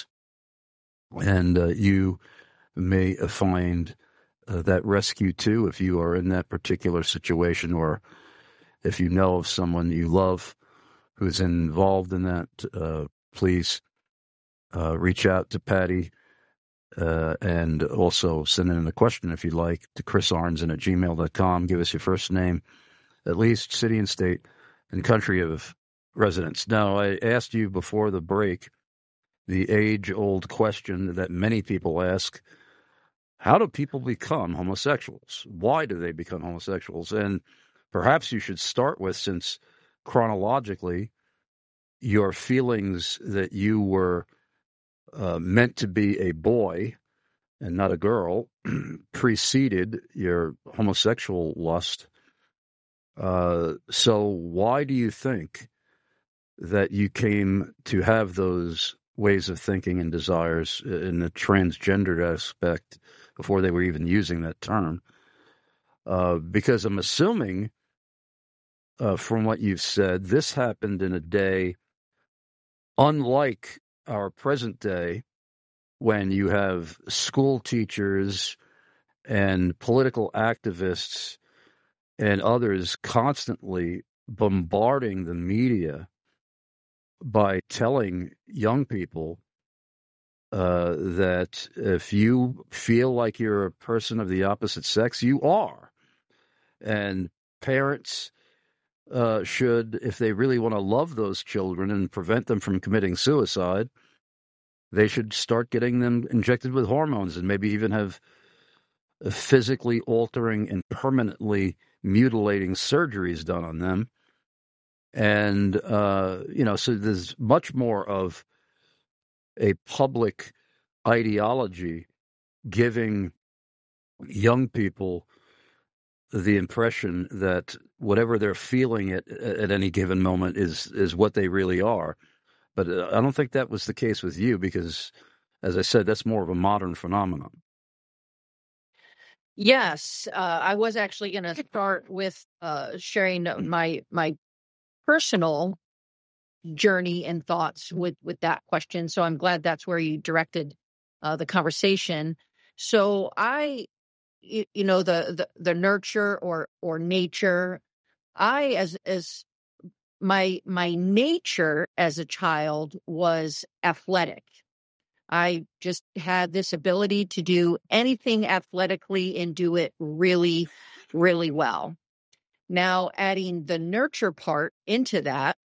And you may find that rescue too if you are in that particular situation, or if you know of someone you love who's involved in that. Please reach out to Patty and also send in a question if you'd like to chrisarnson@gmail.com. Give us your first name, at least city and state and country of residence. Now, I asked you before the break the age-old question that many people ask: how do people become homosexuals? Why do they become homosexuals? And perhaps you should start with, since chronologically your feelings that you were meant to be a boy and not a girl preceded your homosexual lust. So why do you think that you came to have those ways of thinking and desires in the transgendered aspect before they were even using that term? Because I'm assuming from what you've said, this happened in a day unlike our present day, when you have school teachers and political activists and others constantly bombarding the media by telling young people that if you feel like you're a person of the opposite sex, you are. And parents should, if they really want to love those children and prevent them from committing suicide, they should start getting them injected with hormones and maybe even have physically altering and permanently mutilating surgeries done on them. And, so there's much more of a public ideology giving young people the impression that whatever they're feeling at any given moment is what they really are. But I don't think that was the case with you because, as I said, that's more of a modern phenomenon. Yes, I was actually going to start with sharing my personal journey and thoughts with that question. So I'm glad that's where you directed the conversation. So the nurture or nature, as my nature as a child was athletic. I just had this ability to do anything athletically and do it really, really well. Now, adding the nurture part into that,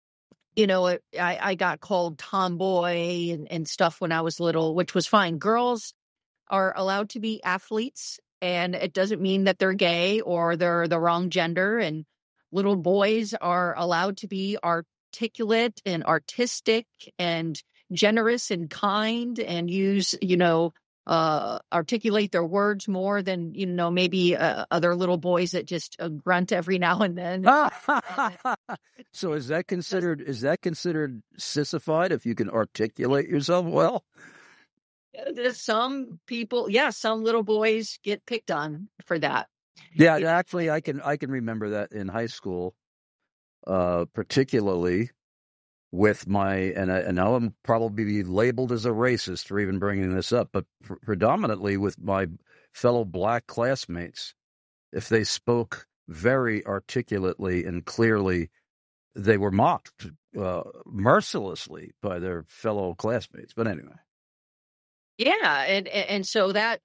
I got called tomboy and stuff when I was little, which was fine. Girls are allowed to be athletes and it doesn't mean that they're gay or they're the wrong gender. And little boys are allowed to be articulate and artistic and generous and kind and use, articulate their words more than, maybe other little boys that just grunt every now and then. So is that considered sissified if you can articulate yourself well? Some people, some little boys get picked on for that. Yeah, actually, I can remember that in high school, particularly with and I'll probably be labeled as a racist for even bringing this up, but predominantly with my fellow black classmates. If they spoke very articulately and clearly, they were mocked mercilessly by their fellow classmates. But anyway. Yeah, and so that,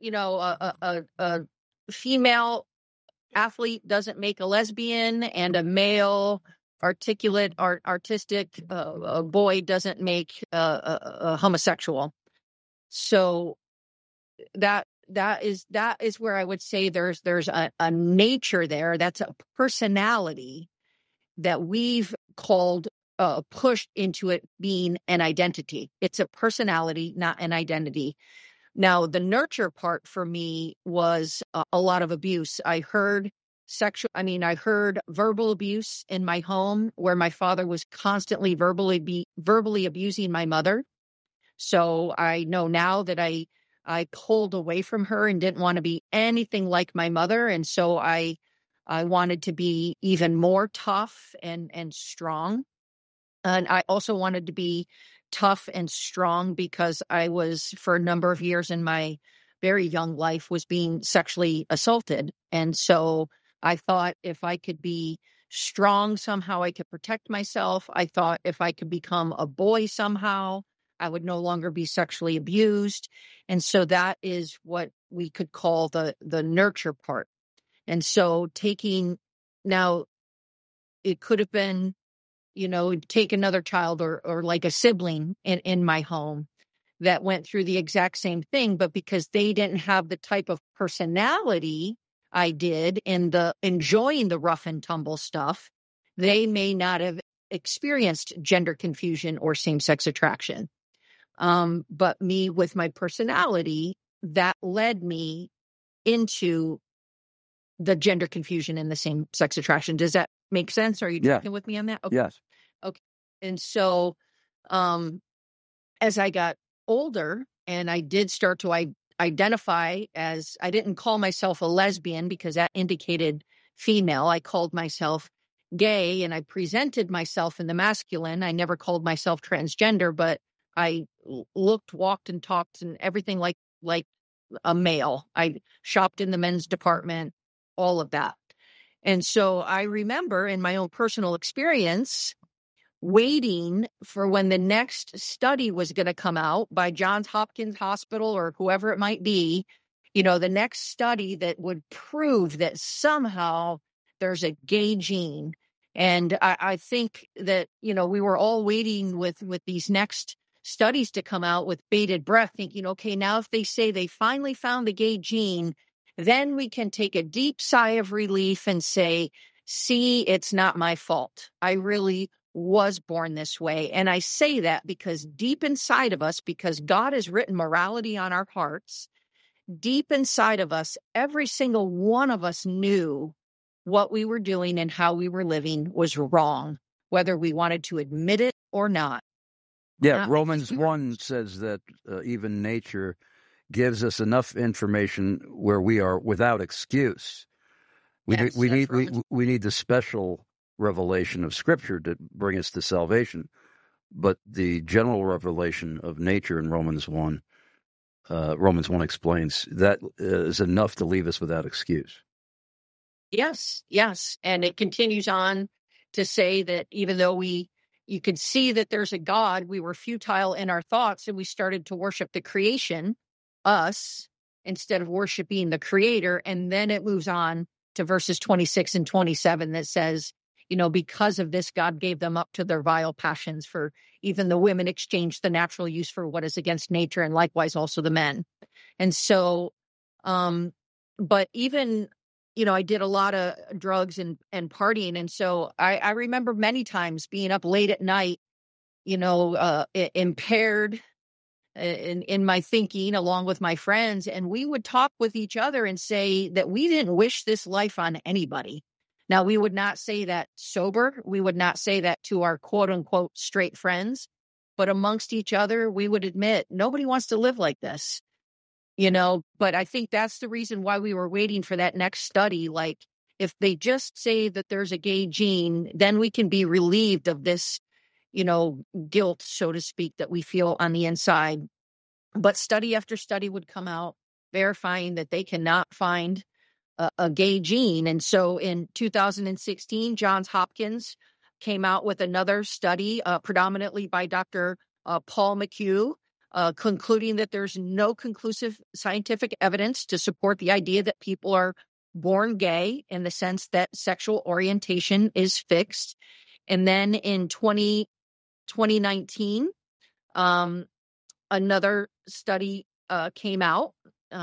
a female athlete doesn't make a lesbian, and a male articulate artistic boy doesn't make a homosexual. So that is where I would say there's a nature there. That's a personality that we've called pushed into it being an identity. It's a personality, not an identity. Now, the nurture part for me was a lot of abuse. I heard verbal abuse in my home, where my father was constantly verbally abusing my mother. So I know now that I pulled away from her and didn't want to be anything like my mother. And so I wanted to be even more tough and strong. And I also wanted to be tough and strong because I was, for a number of years in my very young life, was being sexually assaulted. And so I thought if I could be strong, somehow I could protect myself. I thought if I could become a boy somehow, I would no longer be sexually abused. And so that is what we could call the nurture part. And so now it could have been, take another child or like a sibling in my home that went through the exact same thing, but because they didn't have the type of personality I did in the enjoying the rough and tumble stuff, they may not have experienced gender confusion or same-sex attraction. But me, with my personality, that led me into the gender confusion and the same-sex attraction. Does that make sense? Are you tracking with me on that? Okay. Yes. Okay. And so, as I got older and I did start to identify as, I didn't call myself a lesbian because that indicated female. I called myself gay, and I presented myself in the masculine. I never called myself transgender, but I looked, walked, and talked and everything like a male. I shopped in the men's department, all of that. And so I remember in my own personal experience waiting for when the next study was going to come out by Johns Hopkins Hospital or whoever it might be, the next study that would prove that somehow there's a gay gene. And I think that, we were all waiting with these next studies to come out with bated breath, thinking, okay, now if they say they finally found the gay gene, then we can take a deep sigh of relief and say, see, it's not my fault. I really was born this way. And I say that because deep inside of us, because God has written morality on our hearts, deep inside of us, every single one of us knew what we were doing and how we were living was wrong, whether we wanted to admit it or not. Yeah, Romans 1 says that even nature gives us enough information where we are without excuse. We need the special revelation of Scripture to bring us to salvation, but the general revelation of nature in Romans 1 explains that is enough to leave us without excuse. Yes, and it continues on to say that even though you could see that there's a God, we were futile in our thoughts, and we started to worship the creation, us, instead of worshiping the Creator. And then it moves on to verses 26 and 27 that says, because of this, God gave them up to their vile passions, for even the women exchanged the natural use for what is against nature, and likewise also the men. And so but even, I did a lot of drugs and partying. And so I remember many times being up late at night, impaired in my thinking along with my friends. And we would talk with each other and say that we didn't wish this life on anybody. Now, we would not say that sober. We would not say that to our quote unquote straight friends, but amongst each other, we would admit nobody wants to live like this, but I think that's the reason why we were waiting for that next study. Like, if they just say that there's a gay gene, then we can be relieved of this, guilt, so to speak, that we feel on the inside. But study after study would come out verifying that they cannot find a gay gene. And so in 2016, Johns Hopkins came out with another study, predominantly by Dr. Paul McHugh, concluding that there's no conclusive scientific evidence to support the idea that people are born gay in the sense that sexual orientation is fixed. And then in 2019, another study came out.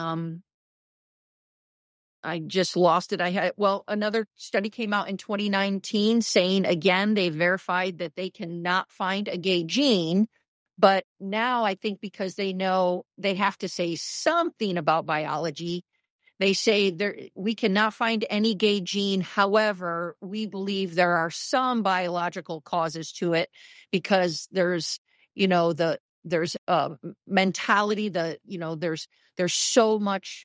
I just lost it. Another study came out in 2019 saying, again, they verified that they cannot find a gay gene. But now I think because they know they have to say something about biology, they say we cannot find any gay gene. However, we believe there are some biological causes to it because there's, there's mentality, there's so much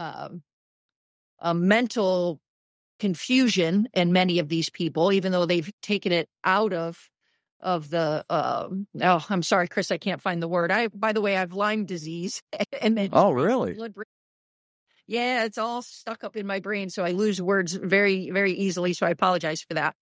mental confusion in many of these people, even though they've taken it out of the I'm sorry, Chris, I can't find the word. By the way, I have Lyme disease. And oh, really? Yeah, it's all stuck up in my brain, so I lose words very, very easily. So I apologize for that.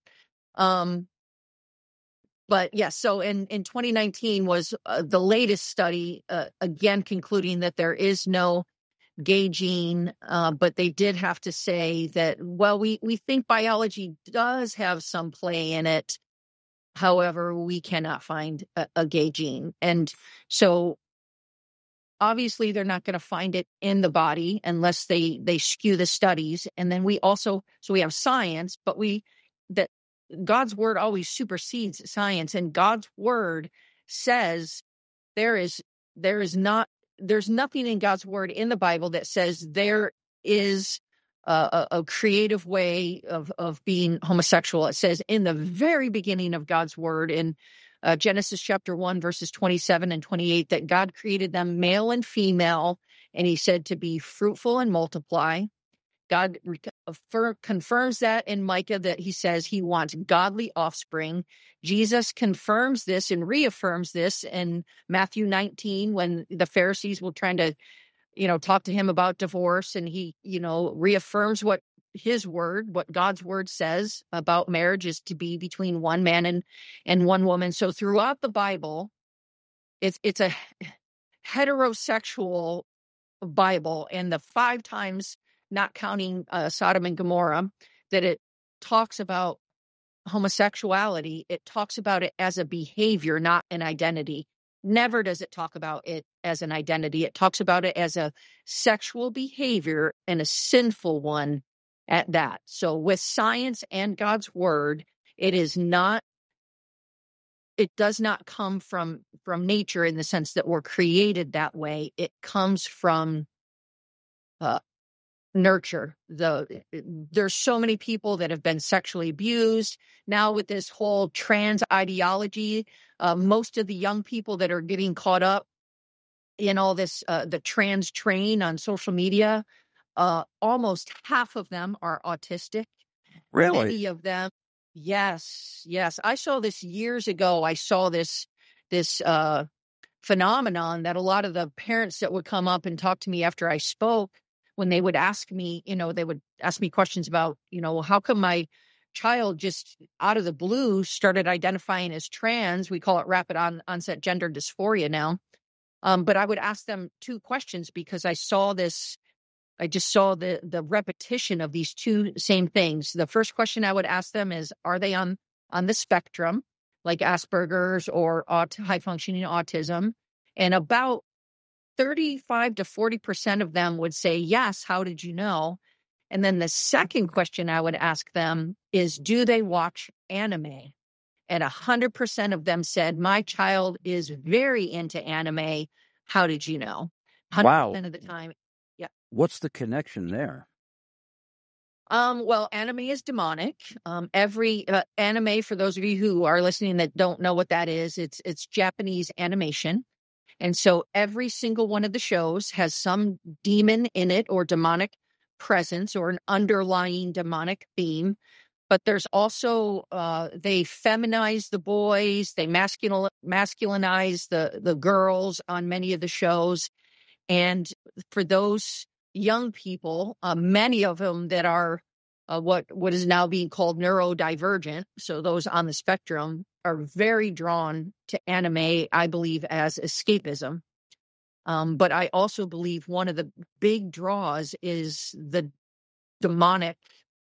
But yes, so in 2019 was the latest study, again concluding that there is no gay gene, but they did have to say that, well, we think biology does have some play in it. However, we cannot find a gay gene. And so obviously they're not going to find it in the body unless they skew the studies. And then we have science, but that God's word always supersedes science, and God's word says there's nothing in God's word in the Bible that says there is a creative way of being homosexual. It says in the very beginning of God's word in Genesis chapter 1, verses 27 and 28, that God created them male and female, and he said to be fruitful and multiply. God confirms that in Micah, that he says he wants godly offspring. Jesus confirms this and reaffirms this in Matthew 19 when the Pharisees were trying to, talk to him about divorce, and he, reaffirms what God's word says about marriage is to be between one man and one woman. So throughout the Bible, it's a heterosexual Bible, and the 5 times, not counting Sodom and Gomorrah, that it talks about homosexuality, it talks about it as a behavior, not an identity. Never does it talk about it as an identity. It talks about it as a sexual behavior, and a sinful one at that. So with science and God's word, it does not come from nature in the sense that we're created that way. It comes from nurture. There's so many people that have been sexually abused now with this whole trans ideology. Most of the young people that are getting caught up in all this, the trans train on social media, almost half of them are autistic. Really? Many of them. Yes. I saw this years ago. I saw this phenomenon that a lot of the parents that would come up and talk to me after I spoke, when they would ask me, they would ask me questions about, how come my child just out of the blue started identifying as trans? We call it rapid onset gender dysphoria now. But I would ask them 2 questions because I just saw the repetition of these 2 same things. The first question I would ask them is, are they on the spectrum, like Asperger's or high functioning autism? And about 35 to 40% of them would say, yes, how did you know? And then the second question I would ask them is, do they watch anime? And 100% of them said, my child is very into anime. How did you know? 100% Wow. of the time. Yeah. What's the connection there? Well, anime is demonic. Every anime, for those of you who are listening that don't know what that is, it's Japanese animation. And so every single one of the shows has some demon in it or demonic presence or an underlying demonic theme. But there's also, they feminize the boys, they masculinize the girls on many of the shows. And for those young people, many of them that are what is now being called neurodivergent, so those on the spectrum, are very drawn to anime, I believe, as escapism. But I also believe one of the big draws is the demonic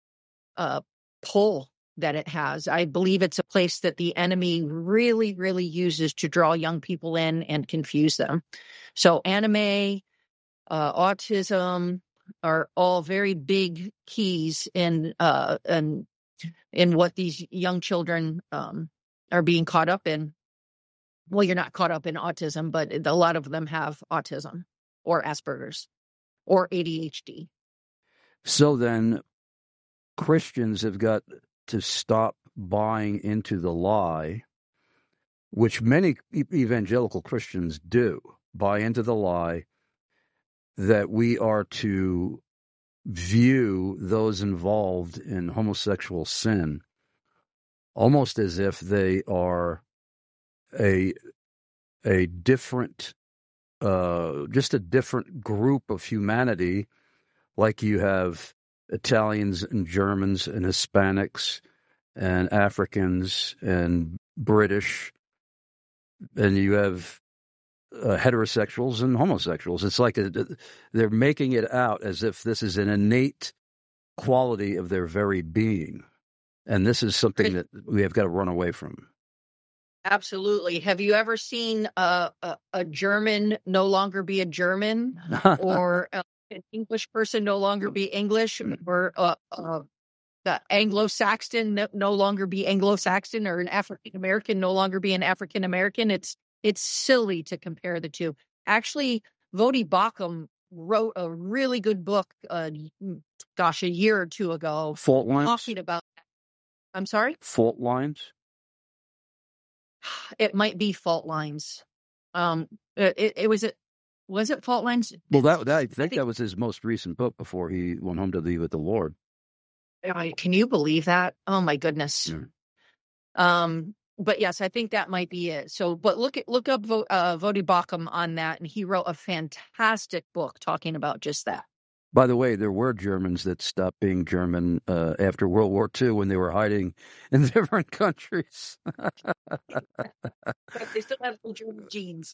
pull that it has. I believe it's a place that the enemy really, really uses to draw young people in and confuse them. So anime, autism are all very big keys in what these young children are being caught up in. Well, you're not caught up in autism, but a lot of them have autism or Asperger's or ADHD. So then Christians have got to stop buying into the lie, which many evangelical Christians do, buy into the lie that we are to view those involved in homosexual sin almost as if they are a different, just a different group of humanity, like you have Italians and Germans and Hispanics and Africans and British, and you have heterosexuals and homosexuals. It's like they're making it out as if this is an innate quality of their very being. And this is something that we have got to run away from. Absolutely. Have you ever seen a German no longer be a German, or an English person no longer be English, or the Anglo-Saxon no longer be Anglo-Saxon, or an African-American no longer be an African-American? It's silly to compare the two. Actually, Voddie Baucham wrote a really good book, a year or two ago. Fault Lines? Talking about, I'm sorry? Fault Lines? It might be Fault Lines. Was it Fault Lines? Well, I think that was his most recent book before he went home to be with the Lord. Can you believe that? Oh my goodness. Yeah. But yes, I think that might be it. So, but look up Voddie Baucham on that, and he wrote a fantastic book talking about just that. By the way, there were Germans that stopped being German after World War II when they were hiding in different countries. But they still have the German genes.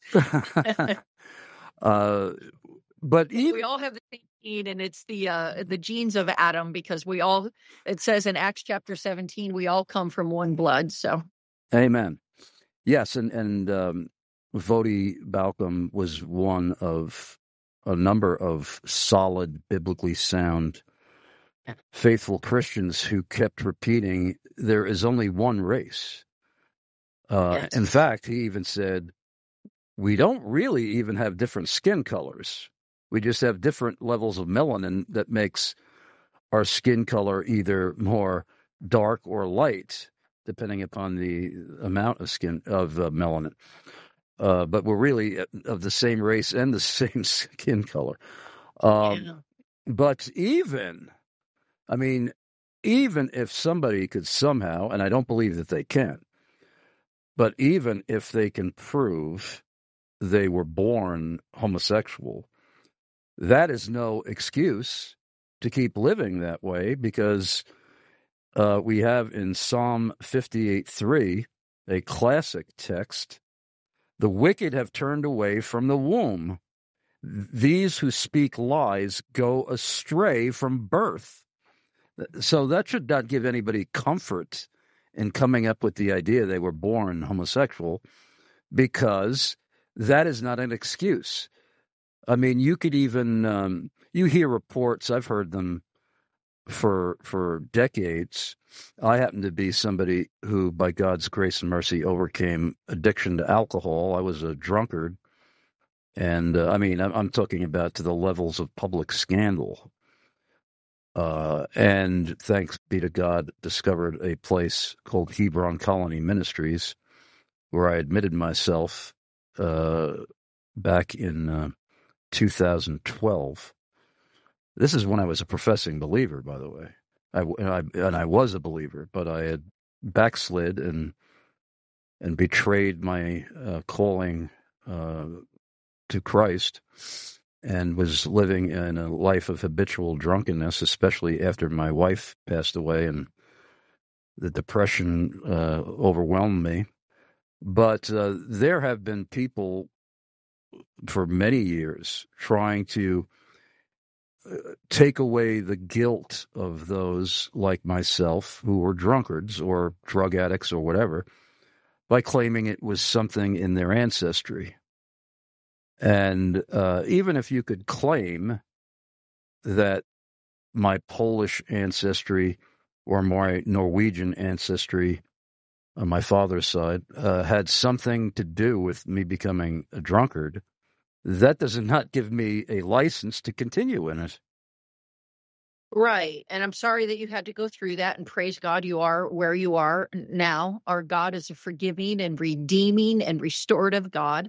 But we all have the same gene, and it's the genes of Adam, because it says in Acts chapter 17, we all come from one blood. So, amen. Yes, and Voddie Baucham was one of a number of solid, biblically sound, faithful Christians who kept repeating, there is only one race. Yes. In fact, he even said, we don't really even have different skin colors. We just have different levels of melanin that makes our skin color either more dark or light, depending upon the amount of melanin. But we're really of the same race and the same skin color. But even if somebody could somehow, and I don't believe that they can, but even if they can prove they were born homosexual, that is no excuse to keep living that way, because we have in Psalm 58:3, a classic text, the wicked have turned away from the womb. These who speak lies go astray from birth. So that should not give anybody comfort in coming up with the idea they were born homosexual, because that is not an excuse. I mean, you could even you hear reports. I've heard them for decades. I happen to be somebody who, by God's grace and mercy, overcame addiction to alcohol. I was a drunkard, and I mean, I'm talking about to the levels of public scandal. And thanks be to God, discovered a place called Hebron Colony Ministries, where I admitted myself back in 2012. This is when I was a professing believer, by the way. I was a believer, but I had backslid and betrayed my calling to Christ, and was living in a life of habitual drunkenness, especially after my wife passed away and the depression overwhelmed me. But there have been people for many years trying to take away the guilt of those like myself who were drunkards or drug addicts or whatever by claiming it was something in their ancestry. And even if you could claim that my Polish ancestry or my Norwegian ancestry on my father's side had something to do with me becoming a drunkard, that does not give me a license to continue in it. Right. And I'm sorry that you had to go through that, and praise God you are where you are now. Our God is a forgiving and redeeming and restorative God.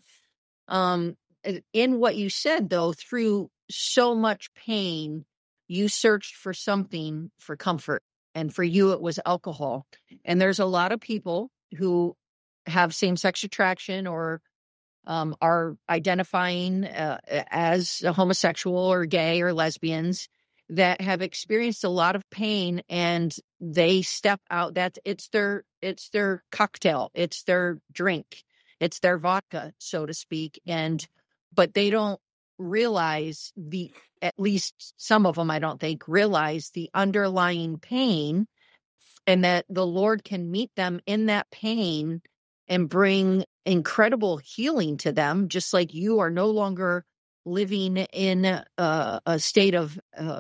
In what you said, though, through so much pain, you searched for something for comfort. And for you, it was alcohol. And there's a lot of people who have same-sex attraction or are identifying as a homosexual or gay or lesbians that have experienced a lot of pain, and they step out. It's their cocktail, it's their drink, it's their vodka, so to speak. But they don't realize at least some of them, I don't think, realize the underlying pain, and that the Lord can meet them in that pain and bring incredible healing to them, just like you are no longer living in a state of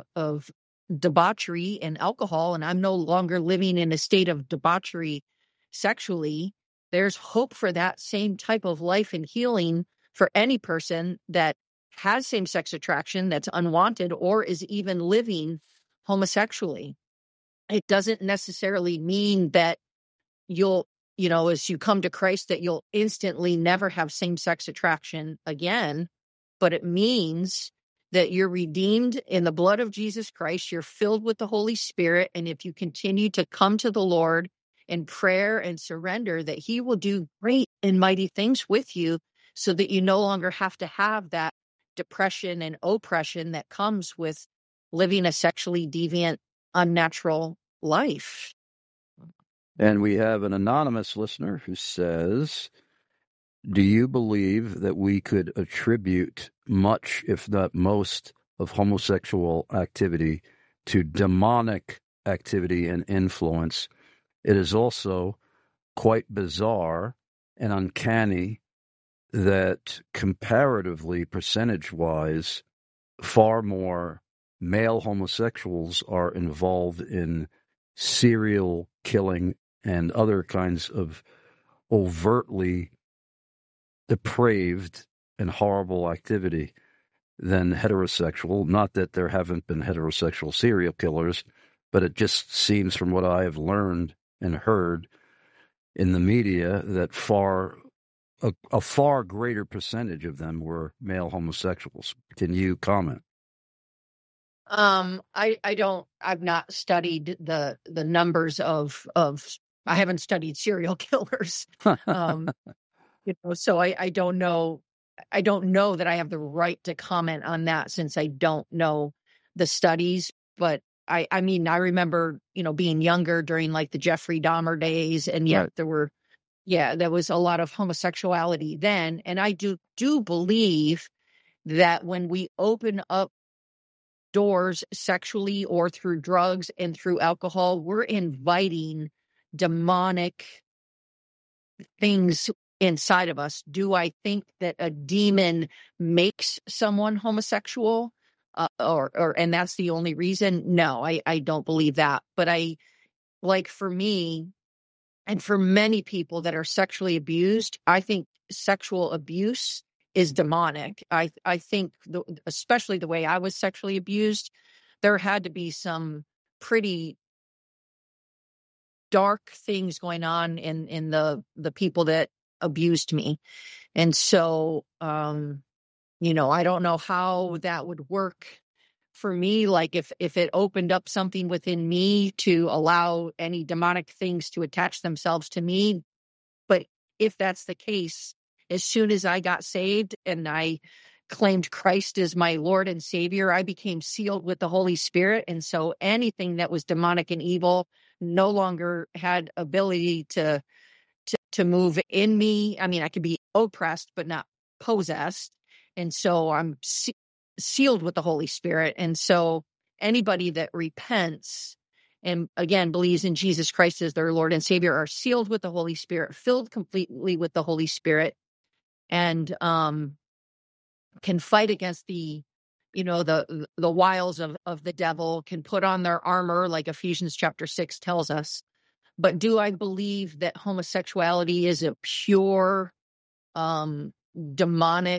debauchery and alcohol, and I'm no longer living in a state of debauchery sexually. There's hope for that same type of life and healing for any person that has same-sex attraction that's unwanted or is even living homosexually. It doesn't necessarily mean that you'll, as you come to Christ, that you'll instantly never have same-sex attraction again, but it means that you're redeemed in the blood of Jesus Christ. You're filled with the Holy Spirit. And if you continue to come to the Lord in prayer and surrender, that He will do great and mighty things with you, so that you no longer have to have that depression and oppression that comes with living a sexually deviant, unnatural life. And we have an anonymous listener who says, do you believe that we could attribute much, if not most, of homosexual activity to demonic activity and influence? It is also quite bizarre and uncanny that comparatively, percentage-wise, far more male homosexuals are involved in serial killing and other kinds of overtly depraved and horrible activity than heterosexual. Not that there haven't been heterosexual serial killers, but it just seems from what I have learned and heard in the media that a far greater percentage of them were male homosexuals. Can you comment? I've not studied the numbers of I haven't studied serial killers. So I don't know. I don't know that I have the right to comment on that, since I don't know the studies. But I mean, I remember, being younger during like the Jeffrey Dahmer days, and yet there was a lot of homosexuality then. And I do believe that when we open up doors sexually or through drugs and through alcohol, we're inviting demonic things inside of us. Do I think that a demon makes someone homosexual? And that's the only reason? No, I don't believe that. But for me, and for many people that are sexually abused, I think sexual abuse is demonic. I think, especially the way I was sexually abused, there had to be some pretty dark things going on in the people that abused me. And so, I don't know how that would work for me. Like if it opened up something within me to allow any demonic things to attach themselves to me. But if that's the case, as soon as I got saved and I claimed Christ as my Lord and Savior, I became sealed with the Holy Spirit. And so anything that was demonic and evil no longer had ability to move in me. I mean, I could be oppressed, but not possessed. And so I'm sealed with the Holy Spirit. And so anybody that repents and again believes in Jesus Christ as their Lord and Savior are sealed with the Holy Spirit, filled completely with the Holy Spirit, and can fight against the wiles of the devil, can put on their armor like Ephesians chapter 6 tells us. But do I believe that homosexuality is a pure demonic,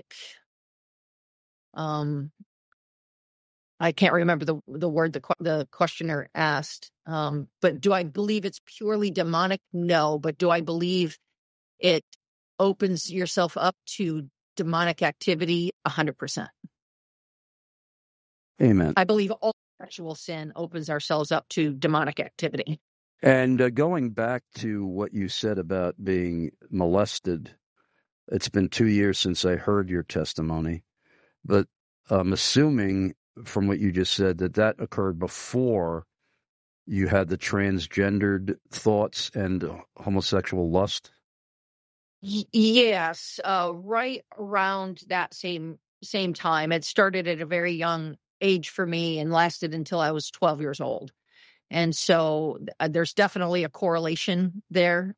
I can't remember the word the questioner asked, but do I believe it's purely demonic? No. But do I believe it opens yourself up to demonic activity? 100%. Amen. I believe all sexual sin opens ourselves up to demonic activity. And going back to what you said about being molested, it's been 2 years since I heard your testimony, but I'm assuming from what you just said that occurred before you had the transgendered thoughts and homosexual lust? Yes, right around that same time. It started at a very young age for me and lasted until I was 12 years old. And so there's definitely a correlation there.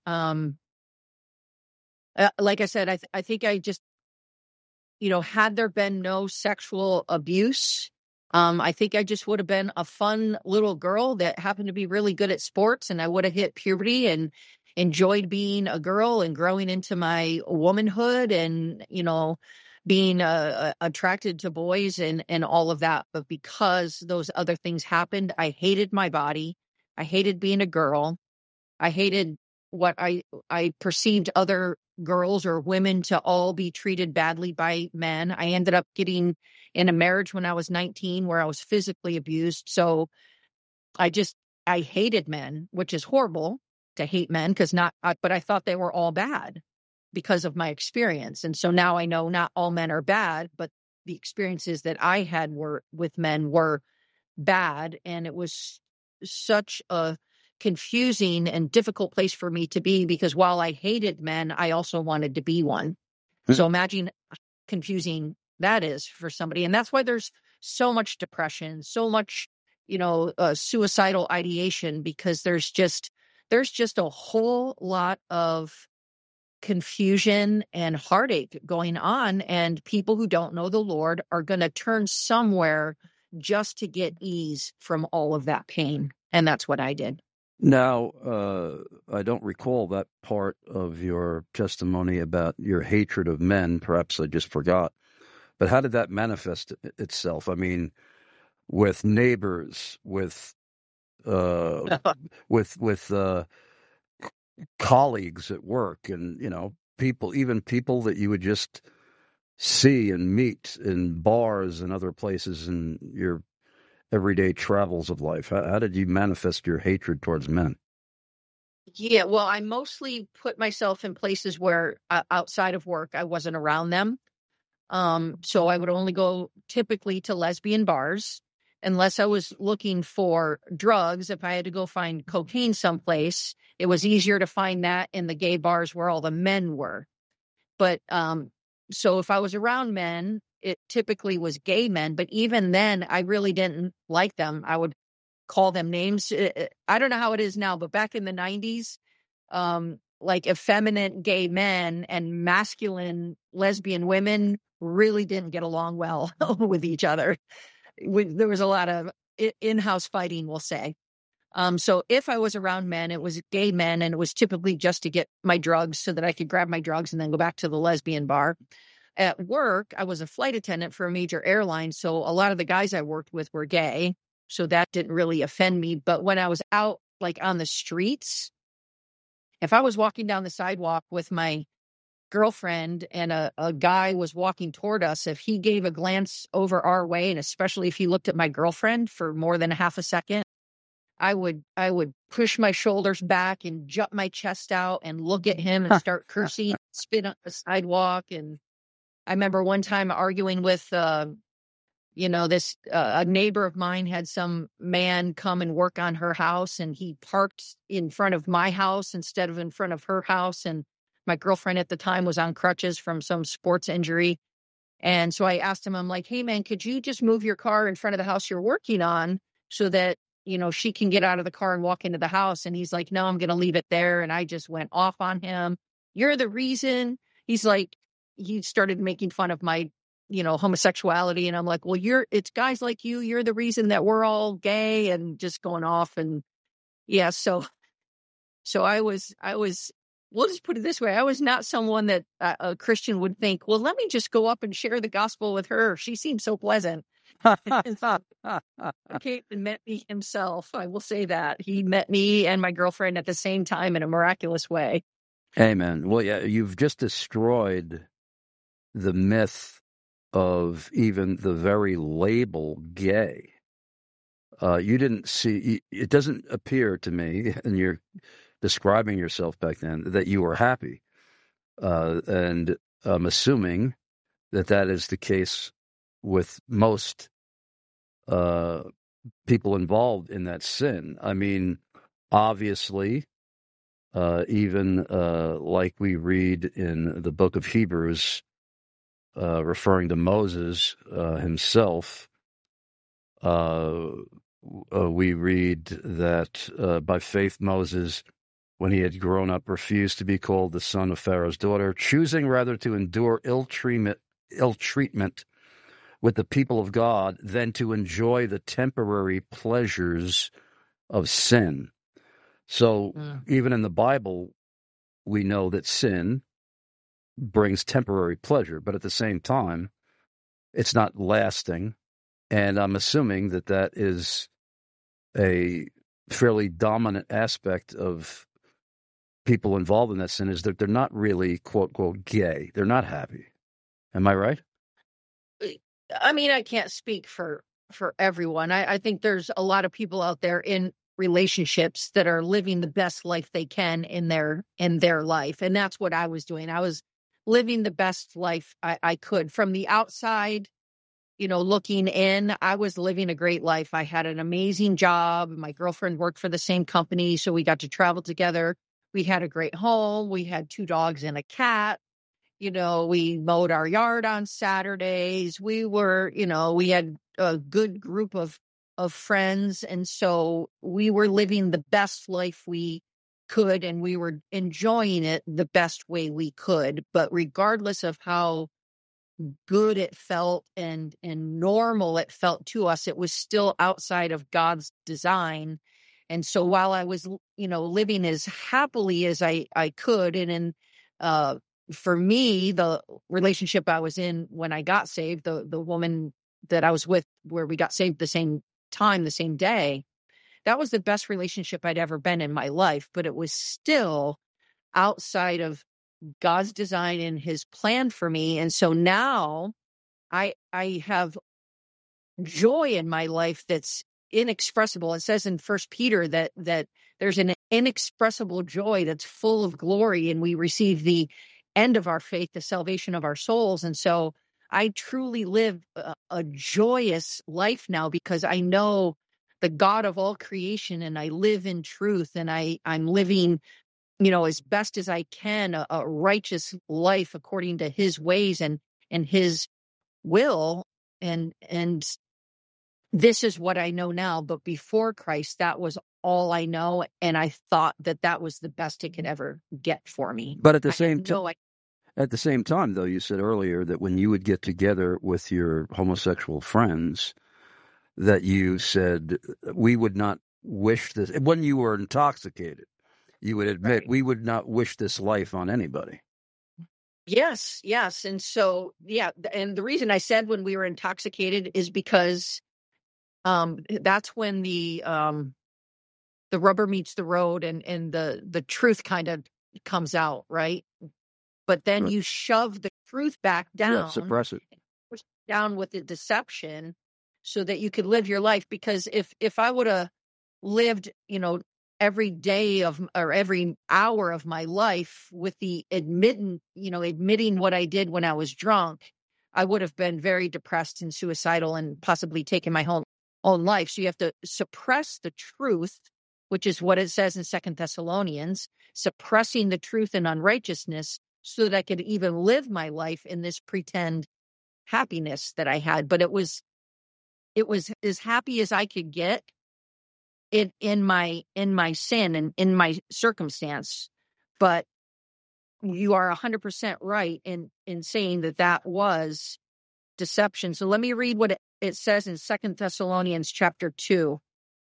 Like I said, I think I just, had there been no sexual abuse, I think I just would have been a fun little girl that happened to be really good at sports, and I would have hit puberty and enjoyed being a girl and growing into my womanhood and, being attracted to boys and all of that. But because those other things happened, I hated my body. I hated being a girl. I hated what I perceived other girls or women to all be treated badly by men. I ended up getting in a marriage when I was 19 where I was physically abused. So I hated men, which is horrible to hate men but I thought they were all bad because of my experience. And so now I know not all men are bad, but the experiences that I had with men were bad. And it was such a confusing and difficult place for me to be, because while I hated men, I also wanted to be one. So imagine how confusing that is for somebody. And that's why there's so much depression, so much, suicidal ideation, because there's just a whole lot of confusion and heartache going on, and people who don't know the Lord are going to turn somewhere just to get ease from all of that pain. And that's what I did. Now, I don't recall that part of your testimony about your hatred of men. Perhaps I just forgot. But how did that manifest itself? I mean, with neighbors, with colleagues at work, and people that you would just see and meet in bars and other places in your everyday travels of life. How did you manifest your hatred towards men? Yeah, well, I mostly put myself in places where outside of work I wasn't around them. So I would only go typically to lesbian bars unless I was looking for drugs. If I had to go find cocaine someplace, it was easier to find that in the gay bars where all the men were. But so if I was around men, it typically was gay men. But even then, I really didn't like them. I would call them names. I don't know how it is now, but back in the 90s, like effeminate gay men and masculine lesbian women really didn't get along well with each other. There was a lot of in-house fighting, we'll say. So if I was around men, it was gay men, and it was typically just to get my drugs so that I could grab my drugs and then go back to the lesbian bar. At work, I was a flight attendant for a major airline, so a lot of the guys I worked with were gay, so that didn't really offend me. But when I was out, like on the streets, if I was walking down the sidewalk with my girlfriend and a guy was walking toward us, if he gave a glance over our way, and especially if he looked at my girlfriend for more than a half a second, I would push my shoulders back and jut my chest out and look at him and start cursing, spit on the sidewalk. And I remember one time arguing with, a neighbor of mine had some man come and work on her house, and he parked in front of my house instead of in front of her house. And my girlfriend at the time was on crutches from some sports injury. And so I asked him, I'm like, hey man, could you just move your car in front of the house you're working on so that, she can get out of the car and walk into the house? And he's like, no, I'm going to leave it there. And I just went off on him. You're the reason. He's like, he started making fun of my, homosexuality. And I'm like, well, it's guys like you're the reason that we're all gay, and just going off. And yeah, so I was, we'll just put it this way. I was not someone that a Christian would think, well, let me just go up and share the gospel with her. She seems so pleasant. He came and met me himself. I will say that. He met me and my girlfriend at the same time in a miraculous way. Amen. Well, yeah, you've just destroyed the myth of even the very label gay. You didn't see, it doesn't appear to me, and you're describing yourself back then, that you were happy. And I'm assuming that is the case with most people involved in that sin. I mean, obviously, even like we read in the book of Hebrews, referring to Moses himself, we read that by faith Moses, when he had grown up, refused to be called the son of Pharaoh's daughter, choosing rather to endure ill treatment with the people of God than to enjoy the temporary pleasures of sin. So even in the Bible, we know that sin brings temporary pleasure, but at the same time, it's not lasting. And I'm assuming that is a fairly dominant aspect of people involved in that sin, is that they're not really, quote, quote, gay. They're not happy. Am I right? I mean, I can't speak for everyone. I think there's a lot of people out there in relationships that are living the best life they can in their life. And that's what I was doing. I was living the best life I could. From the outside, looking in, I was living a great life. I had an amazing job. My girlfriend worked for the same company, so we got to travel together. We had a great home. We had 2 dogs and a cat. We mowed our yard on Saturdays. We were, we had a good group of friends. And so we were living the best life we could, and we were enjoying it the best way we could. But regardless of how good it felt and normal it felt to us, it was still outside of God's design. And so while I was, living as happily as I could, and for me, the relationship I was in when I got saved, the woman that I was with, where we got saved the same time, the same day, that was the best relationship I'd ever been in my life. But it was still outside of God's design and his plan for me. And so now I have joy in my life that's inexpressible. It says in 1 Peter that there's an inexpressible joy that's full of glory, and we receive the end of our faith, the salvation of our souls. And so I truly live a joyous life now, because I know the God of all creation, and I live in truth, and I'm living, as best as I can, a righteous life according to his ways and his will. And this is what I know now. But before Christ, that was all I know, and I thought that was the best it could ever get for me. But at the same time, though, you said earlier that when you would get together with your homosexual friends, that you said, we would not wish this. When you were intoxicated, you would admit, we would not wish this life on anybody. Yes. And so, and the reason I said when we were intoxicated is because that's when the rubber meets the road and the truth kind of comes out, right? But then you shove the truth back down, suppress it, push down with the deception, so that you could live your life. Because if I would have lived, every day or every hour of my life with the admitting what I did when I was drunk, I would have been very depressed and suicidal and possibly taken my own life. So you have to suppress the truth, which is what it says in 2 Thessalonians, suppressing the truth and unrighteousness, so that I could even live my life in this pretend happiness that I had. But it was as happy as I could get in my sin and in my circumstance. But you are 100% right in saying that was deception. So let me read what it says in 2 Thessalonians chapter 2.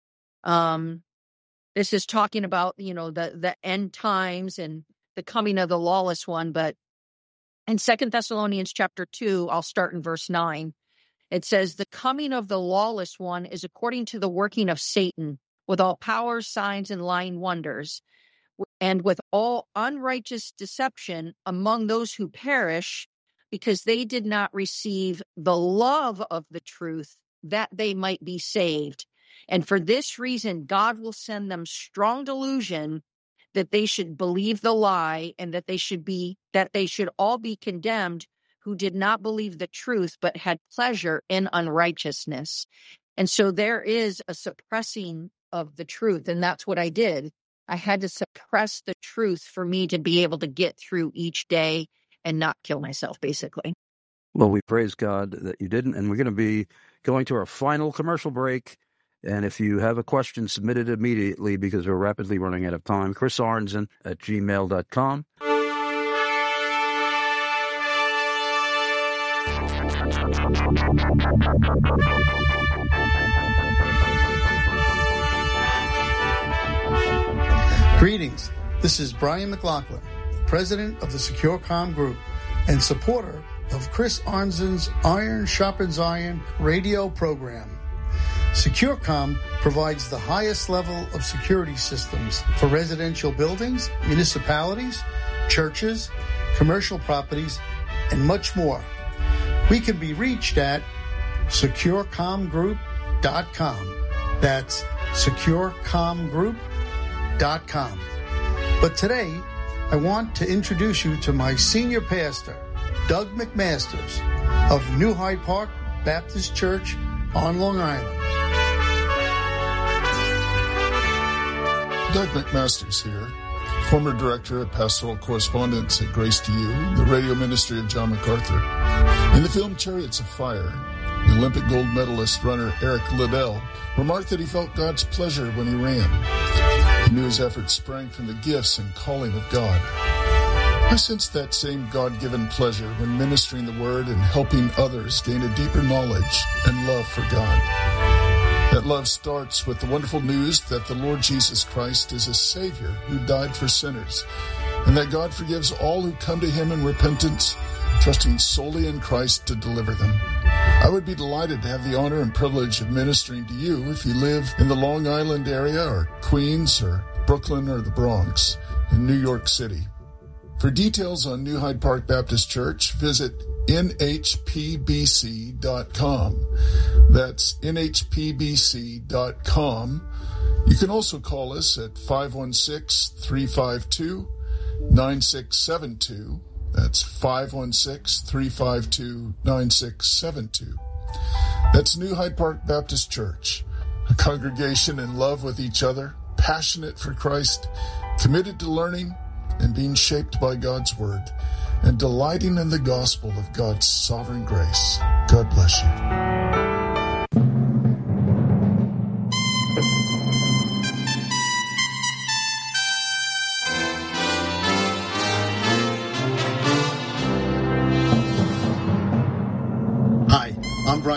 This is talking about, the end times and the coming of the lawless one. But in 2 Thessalonians chapter 2, I'll start in verse 9. It says, the coming of the lawless one is according to the working of Satan, with all powers, signs, and lying wonders, and with all unrighteous deception among those who perish, because they did not receive the love of the truth, that they might be saved. And for this reason, God will send them strong delusion that they should believe the lie, and that they should all be condemned who did not believe the truth, but had pleasure in unrighteousness. And so there is a suppressing of the truth. And that's what I did. I had to suppress the truth for me to be able to get through each day and not kill myself, basically. Well, we praise God that you didn't. And we're going to be going to our final commercial break. And if you have a question, submit it immediately, because we're rapidly running out of time. Chris Arnzen at gmail.com. Greetings. This is Brian McLaughlin, president of the SecureCom Group and supporter of Chris Arnzen's Iron Sharpens Iron radio program. SecureCom provides the highest level of security systems for residential buildings, municipalities, churches, commercial properties, and much more. We can be reached at securecomgroup.com. That's securecomgroup.com. But today, I want to introduce you to my senior pastor, Doug McMasters of New Hyde Park Baptist Church on Long Island. Doug McMasters here, former director of pastoral correspondence at Grace to You, the radio ministry of John MacArthur. In the film Chariots of Fire, the Olympic gold medalist runner Eric Liddell remarked that he felt God's pleasure when he ran. He knew his efforts sprang from the gifts and calling of God. I sensed that same God-given pleasure when ministering the Word and helping others gain a deeper knowledge and love for God. That love starts with the wonderful news that the Lord Jesus Christ is a Savior who died for sinners, and that God forgives all who come to Him in repentance, trusting solely in Christ to deliver them. I would be delighted to have the honor and privilege of ministering to you if you live in the Long Island area or Queens or Brooklyn or the Bronx in New York City. For details on New Hyde Park Baptist Church, visit nhpbc.com. That's nhpbc.com. You can also call us at 516-352-9672. That's 516-352-9672. That's New Hyde Park Baptist Church, a congregation in love with each other, passionate for Christ, committed to learning and being shaped by God's Word, and delighting in the gospel of God's sovereign grace. God bless you.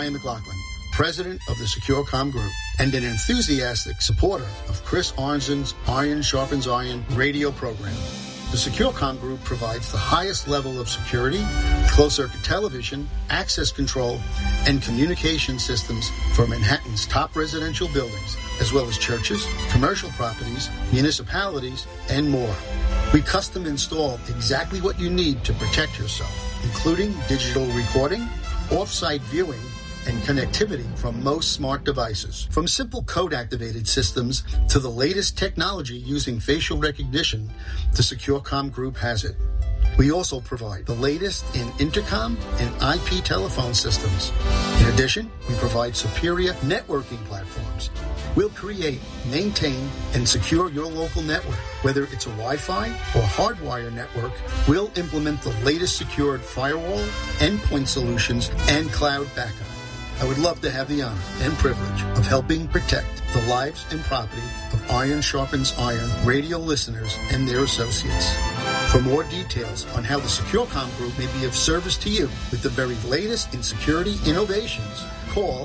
Brian McLaughlin, president of the SecureCom Group, and an enthusiastic supporter of Chris Arnzen's Iron Sharpens Iron radio program. The SecureCom Group provides the highest level of security, closed-circuit television, access control, and communication systems for Manhattan's top residential buildings, as well as churches, commercial properties, municipalities, and more. We custom install exactly what you need to protect yourself, including digital recording, off-site viewing, and connectivity from most smart devices. From simple code-activated systems to the latest technology using facial recognition, the SecureCom Group has it. We also provide the latest in intercom and IP telephone systems. In addition, we provide superior networking platforms. We'll create, maintain, and secure your local network. Whether it's a Wi-Fi or hardwire network, we'll implement the latest secured firewall, endpoint solutions, and cloud backup. I would love to have the honor and privilege of helping protect the lives and property of Iron Sharpens Iron radio listeners and their associates. For more details on how the SecureCom Group may be of service to you with the very latest in security innovations, call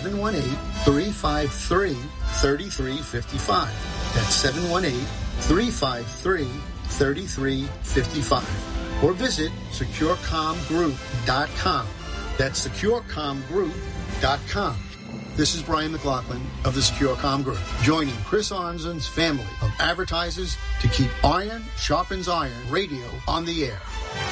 718-353-3355. That's 718-353-3355. Or visit securecomgroup.com. That's securecomgroup.com. This is Brian McLaughlin of the SecureCom Group, joining Chris Arnzen's family of advertisers to keep Iron Sharpens Iron radio on the air.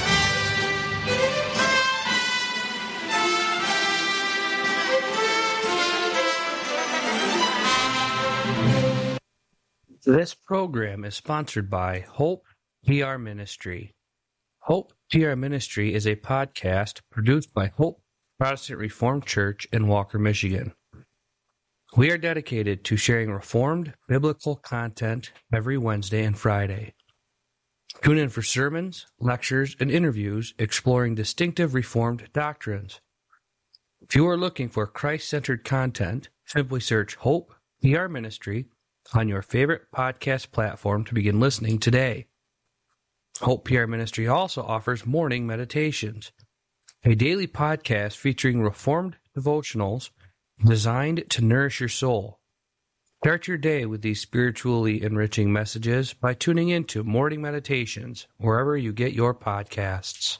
This program is sponsored by Hope PR Ministry. Hope PR Ministry is a podcast produced by Hope Protestant Reformed Church in Walker, Michigan. We are dedicated to sharing Reformed biblical content every Wednesday and Friday. Tune in for sermons, lectures, and interviews exploring distinctive Reformed doctrines. If you are looking for Christ-centered content, simply search Hope PR Ministry on your favorite podcast platform to begin listening today. Hope PR Ministry also offers morning meditations, a daily podcast featuring Reformed devotionals designed to nourish your soul. Start your day with these spiritually enriching messages by tuning into Morning Meditations wherever you get your podcasts.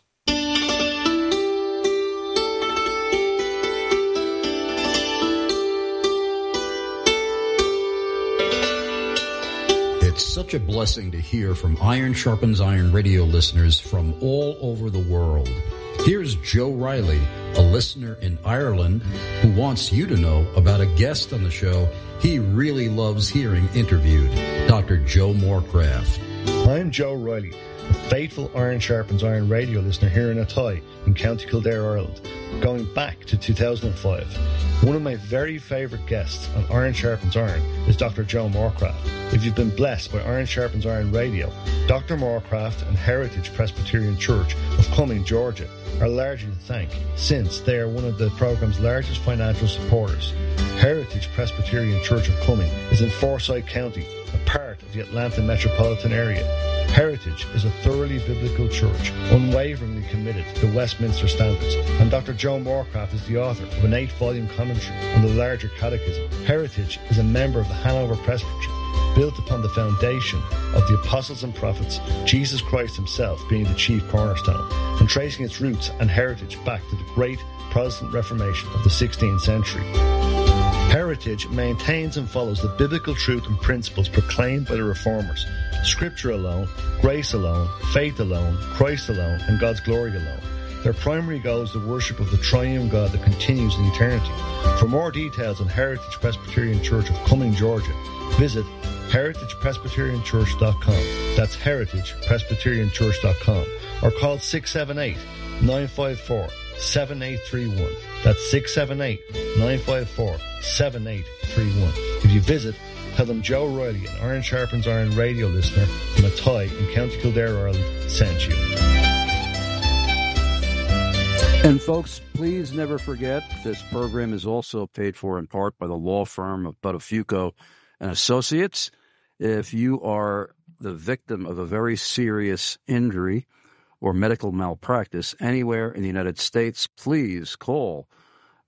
It's such a blessing to hear from Iron Sharpens Iron radio listeners from all over the world. Here's Joe Riley, a listener in Ireland, who wants you to know about a guest on the show he really loves hearing interviewed, Dr. Joe Morecraft. I'm Joe Riley, a faithful Iron Sharpens Iron radio listener here in Athy in County Kildare, Ireland, going back to 2005. One of my very favourite guests on Iron Sharpens Iron is Dr. Joe Morecraft. If you've been blessed by Iron Sharpens Iron radio, Dr. Morecraft and Heritage Presbyterian Church of Cumming, Georgia, are largely to thank, since they are one of the program's largest financial supporters. Heritage Presbyterian Church of Cumming is in Forsyth County, a part of the Atlanta metropolitan area. Heritage is a thoroughly biblical church, unwaveringly committed to Westminster standards, and Dr. Joe Morecraft is the author of an 8-volume commentary on the larger catechism. Heritage is a member of the Hanover Presbytery, built upon the foundation of the apostles and prophets, Jesus Christ himself being the chief cornerstone, and tracing its roots and heritage back to the great Protestant Reformation of the 16th century. Heritage maintains and follows the biblical truth and principles proclaimed by the Reformers: Scripture alone, grace alone, faith alone, Christ alone, and God's glory alone. Their primary goal is the worship of the triune God that continues in eternity. For more details on Heritage Presbyterian Church of Cumming, Georgia, visit heritagepresbyterianchurch.com. That's heritagepresbyterianchurch.com. Or call 678-954-7831. That's 678-954-7831. If you visit, tell them Joe Riley, an Iron Sharpens Iron radio listener from Athy in County Kildare, Ireland, sent you. And folks, please never forget, this program is also paid for in part by the law firm of Buttafuoco and Associates. If you are the victim of a very serious injury or medical malpractice anywhere in the United States, please call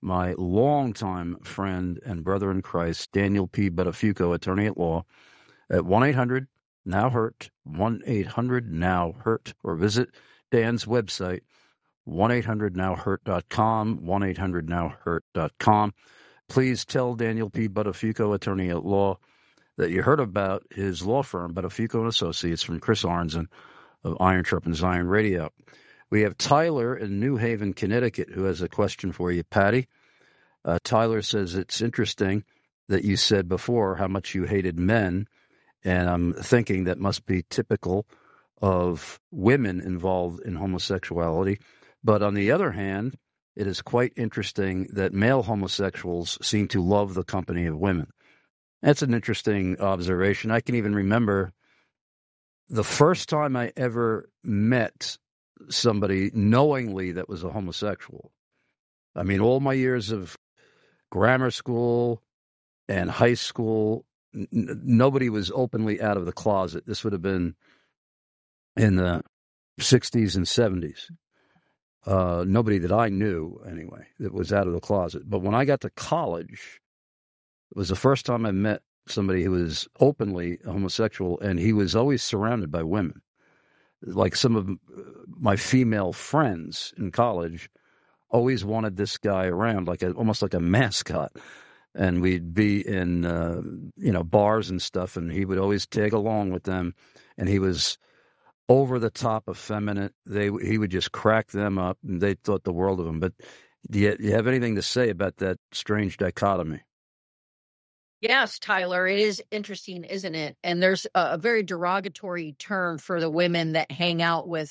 my longtime friend and brother in Christ, Daniel P. Buttafuoco, attorney at law, at 1-800-NOW-HURT, 1-800-NOW-HURT, or visit Dan's website, 1-800-NOW-HURT.com, 1-800-NOW-HURT.com. Please tell Daniel P. Buttafuoco, attorney at law, that you heard about his law firm, Buttafuoco & Associates, from Chris Arnzen of Iron Sharpens Iron Radio. We have Tyler in New Haven, Connecticut, who has a question for you, Patty. Tyler says it's interesting that you said before how much you hated men, and I'm thinking that must be typical of women involved in homosexuality. But on the other hand, it is quite interesting that male homosexuals seem to love the company of women. That's an interesting observation. I can even remember the first time I ever met somebody knowingly that was a homosexual. I mean, all my years of grammar school and high school, nobody was openly out of the closet. This would have been in the 60s and 70s. Nobody that I knew, anyway, that was out of the closet. But when I got to college, it was the first time I met somebody who was openly homosexual, and he was always surrounded by women. Like some of my female friends in college always wanted this guy around, almost like a mascot. And we'd be in, bars and stuff, and he would always tag along with them. And he was over the top effeminate. He would just crack them up, and they thought the world of him. But do you have anything to say about that strange dichotomy? Yes, Tyler, it is interesting, isn't it? And there's a very derogatory term for the women that hang out with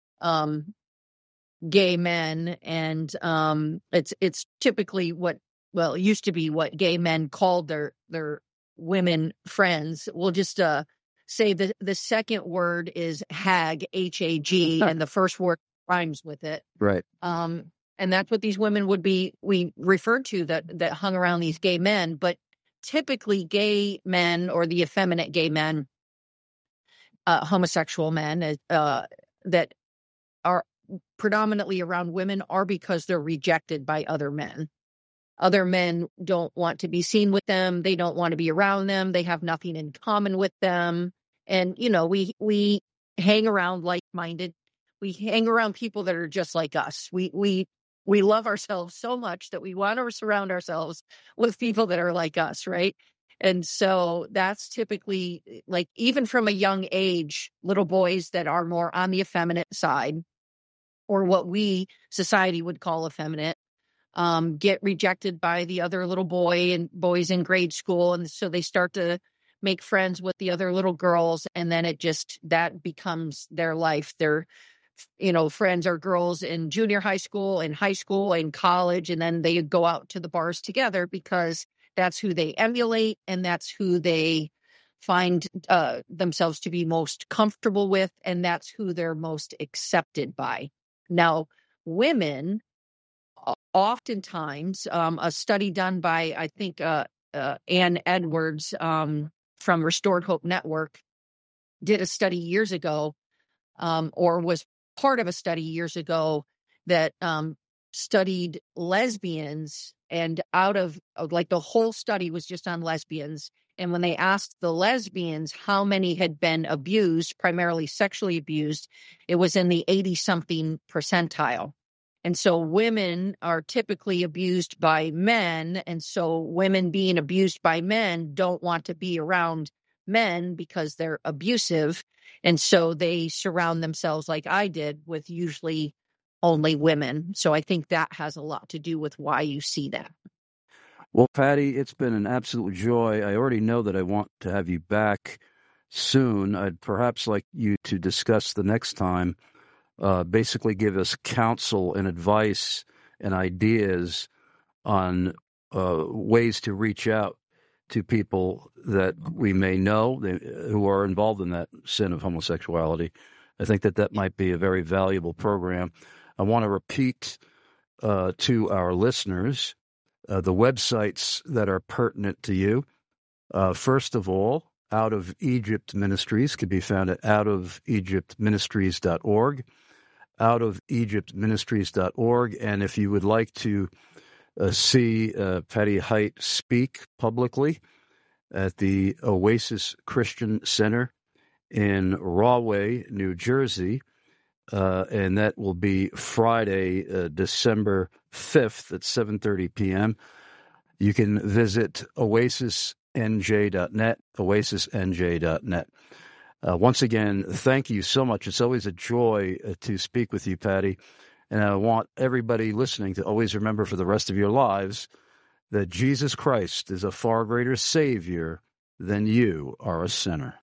gay men, and it's typically it used to be what gay men called their women friends. We'll just say the second word is hag, H-A-G, and the first word rhymes with it. Right. And that's what these women we referred to that hung around these gay men, but typically gay men or the effeminate gay men, homosexual men that are predominantly around women are because they're rejected by other men. Other men don't want to be seen with them. They don't want to be around them. They have nothing in common with them. And, we hang around like-minded. We hang around people that are just like us. We love ourselves so much that we want to surround ourselves with people that are like us, right? And so that's typically, like, even from a young age, little boys that are more on the effeminate side, or what society would call effeminate, get rejected by the other little boys in grade school. And so they start to make friends with the other little girls. And then that becomes their life. Their friends are girls in junior high school, in high school, in college, and then they go out to the bars together because that's who they emulate and that's who they find themselves to be most comfortable with, and that's who they're most accepted by. Now, women, oftentimes, a study done by, I think, Ann Edwards from Restored Hope Network did a study years ago, or was part of a study years ago that studied lesbians, and out of the whole study was just on lesbians. And when they asked the lesbians how many had been abused, primarily sexually abused, it was in the 80-something percentile. And so women are typically abused by men. And so women being abused by men don't want to be around men because they're abusive. And so they surround themselves, like I did, with usually only women. So I think that has a lot to do with why you see that. Well, Patty, it's been an absolute joy. I already know that I want to have you back soon. I'd perhaps like you to discuss the next time, basically give us counsel and advice and ideas on ways to reach out to people that we may know who are involved in that sin of homosexuality. I think that might be a very valuable program. I want to repeat to our listeners the websites that are pertinent to you. First of all, Out of Egypt Ministries can be found at outofegyptministries.org, outofegyptministries.org. And if you would like to see Patty Height speak publicly at the Oasis Christian Center in Rahway, New Jersey, and that will be Friday, December 5th at 7:30 p.m. You can visit oasisnj.net, oasisnj.net. Once again, thank you so much. It's always a joy to speak with you, Patty. And I want everybody listening to always remember for the rest of your lives that Jesus Christ is a far greater Savior than you are a sinner.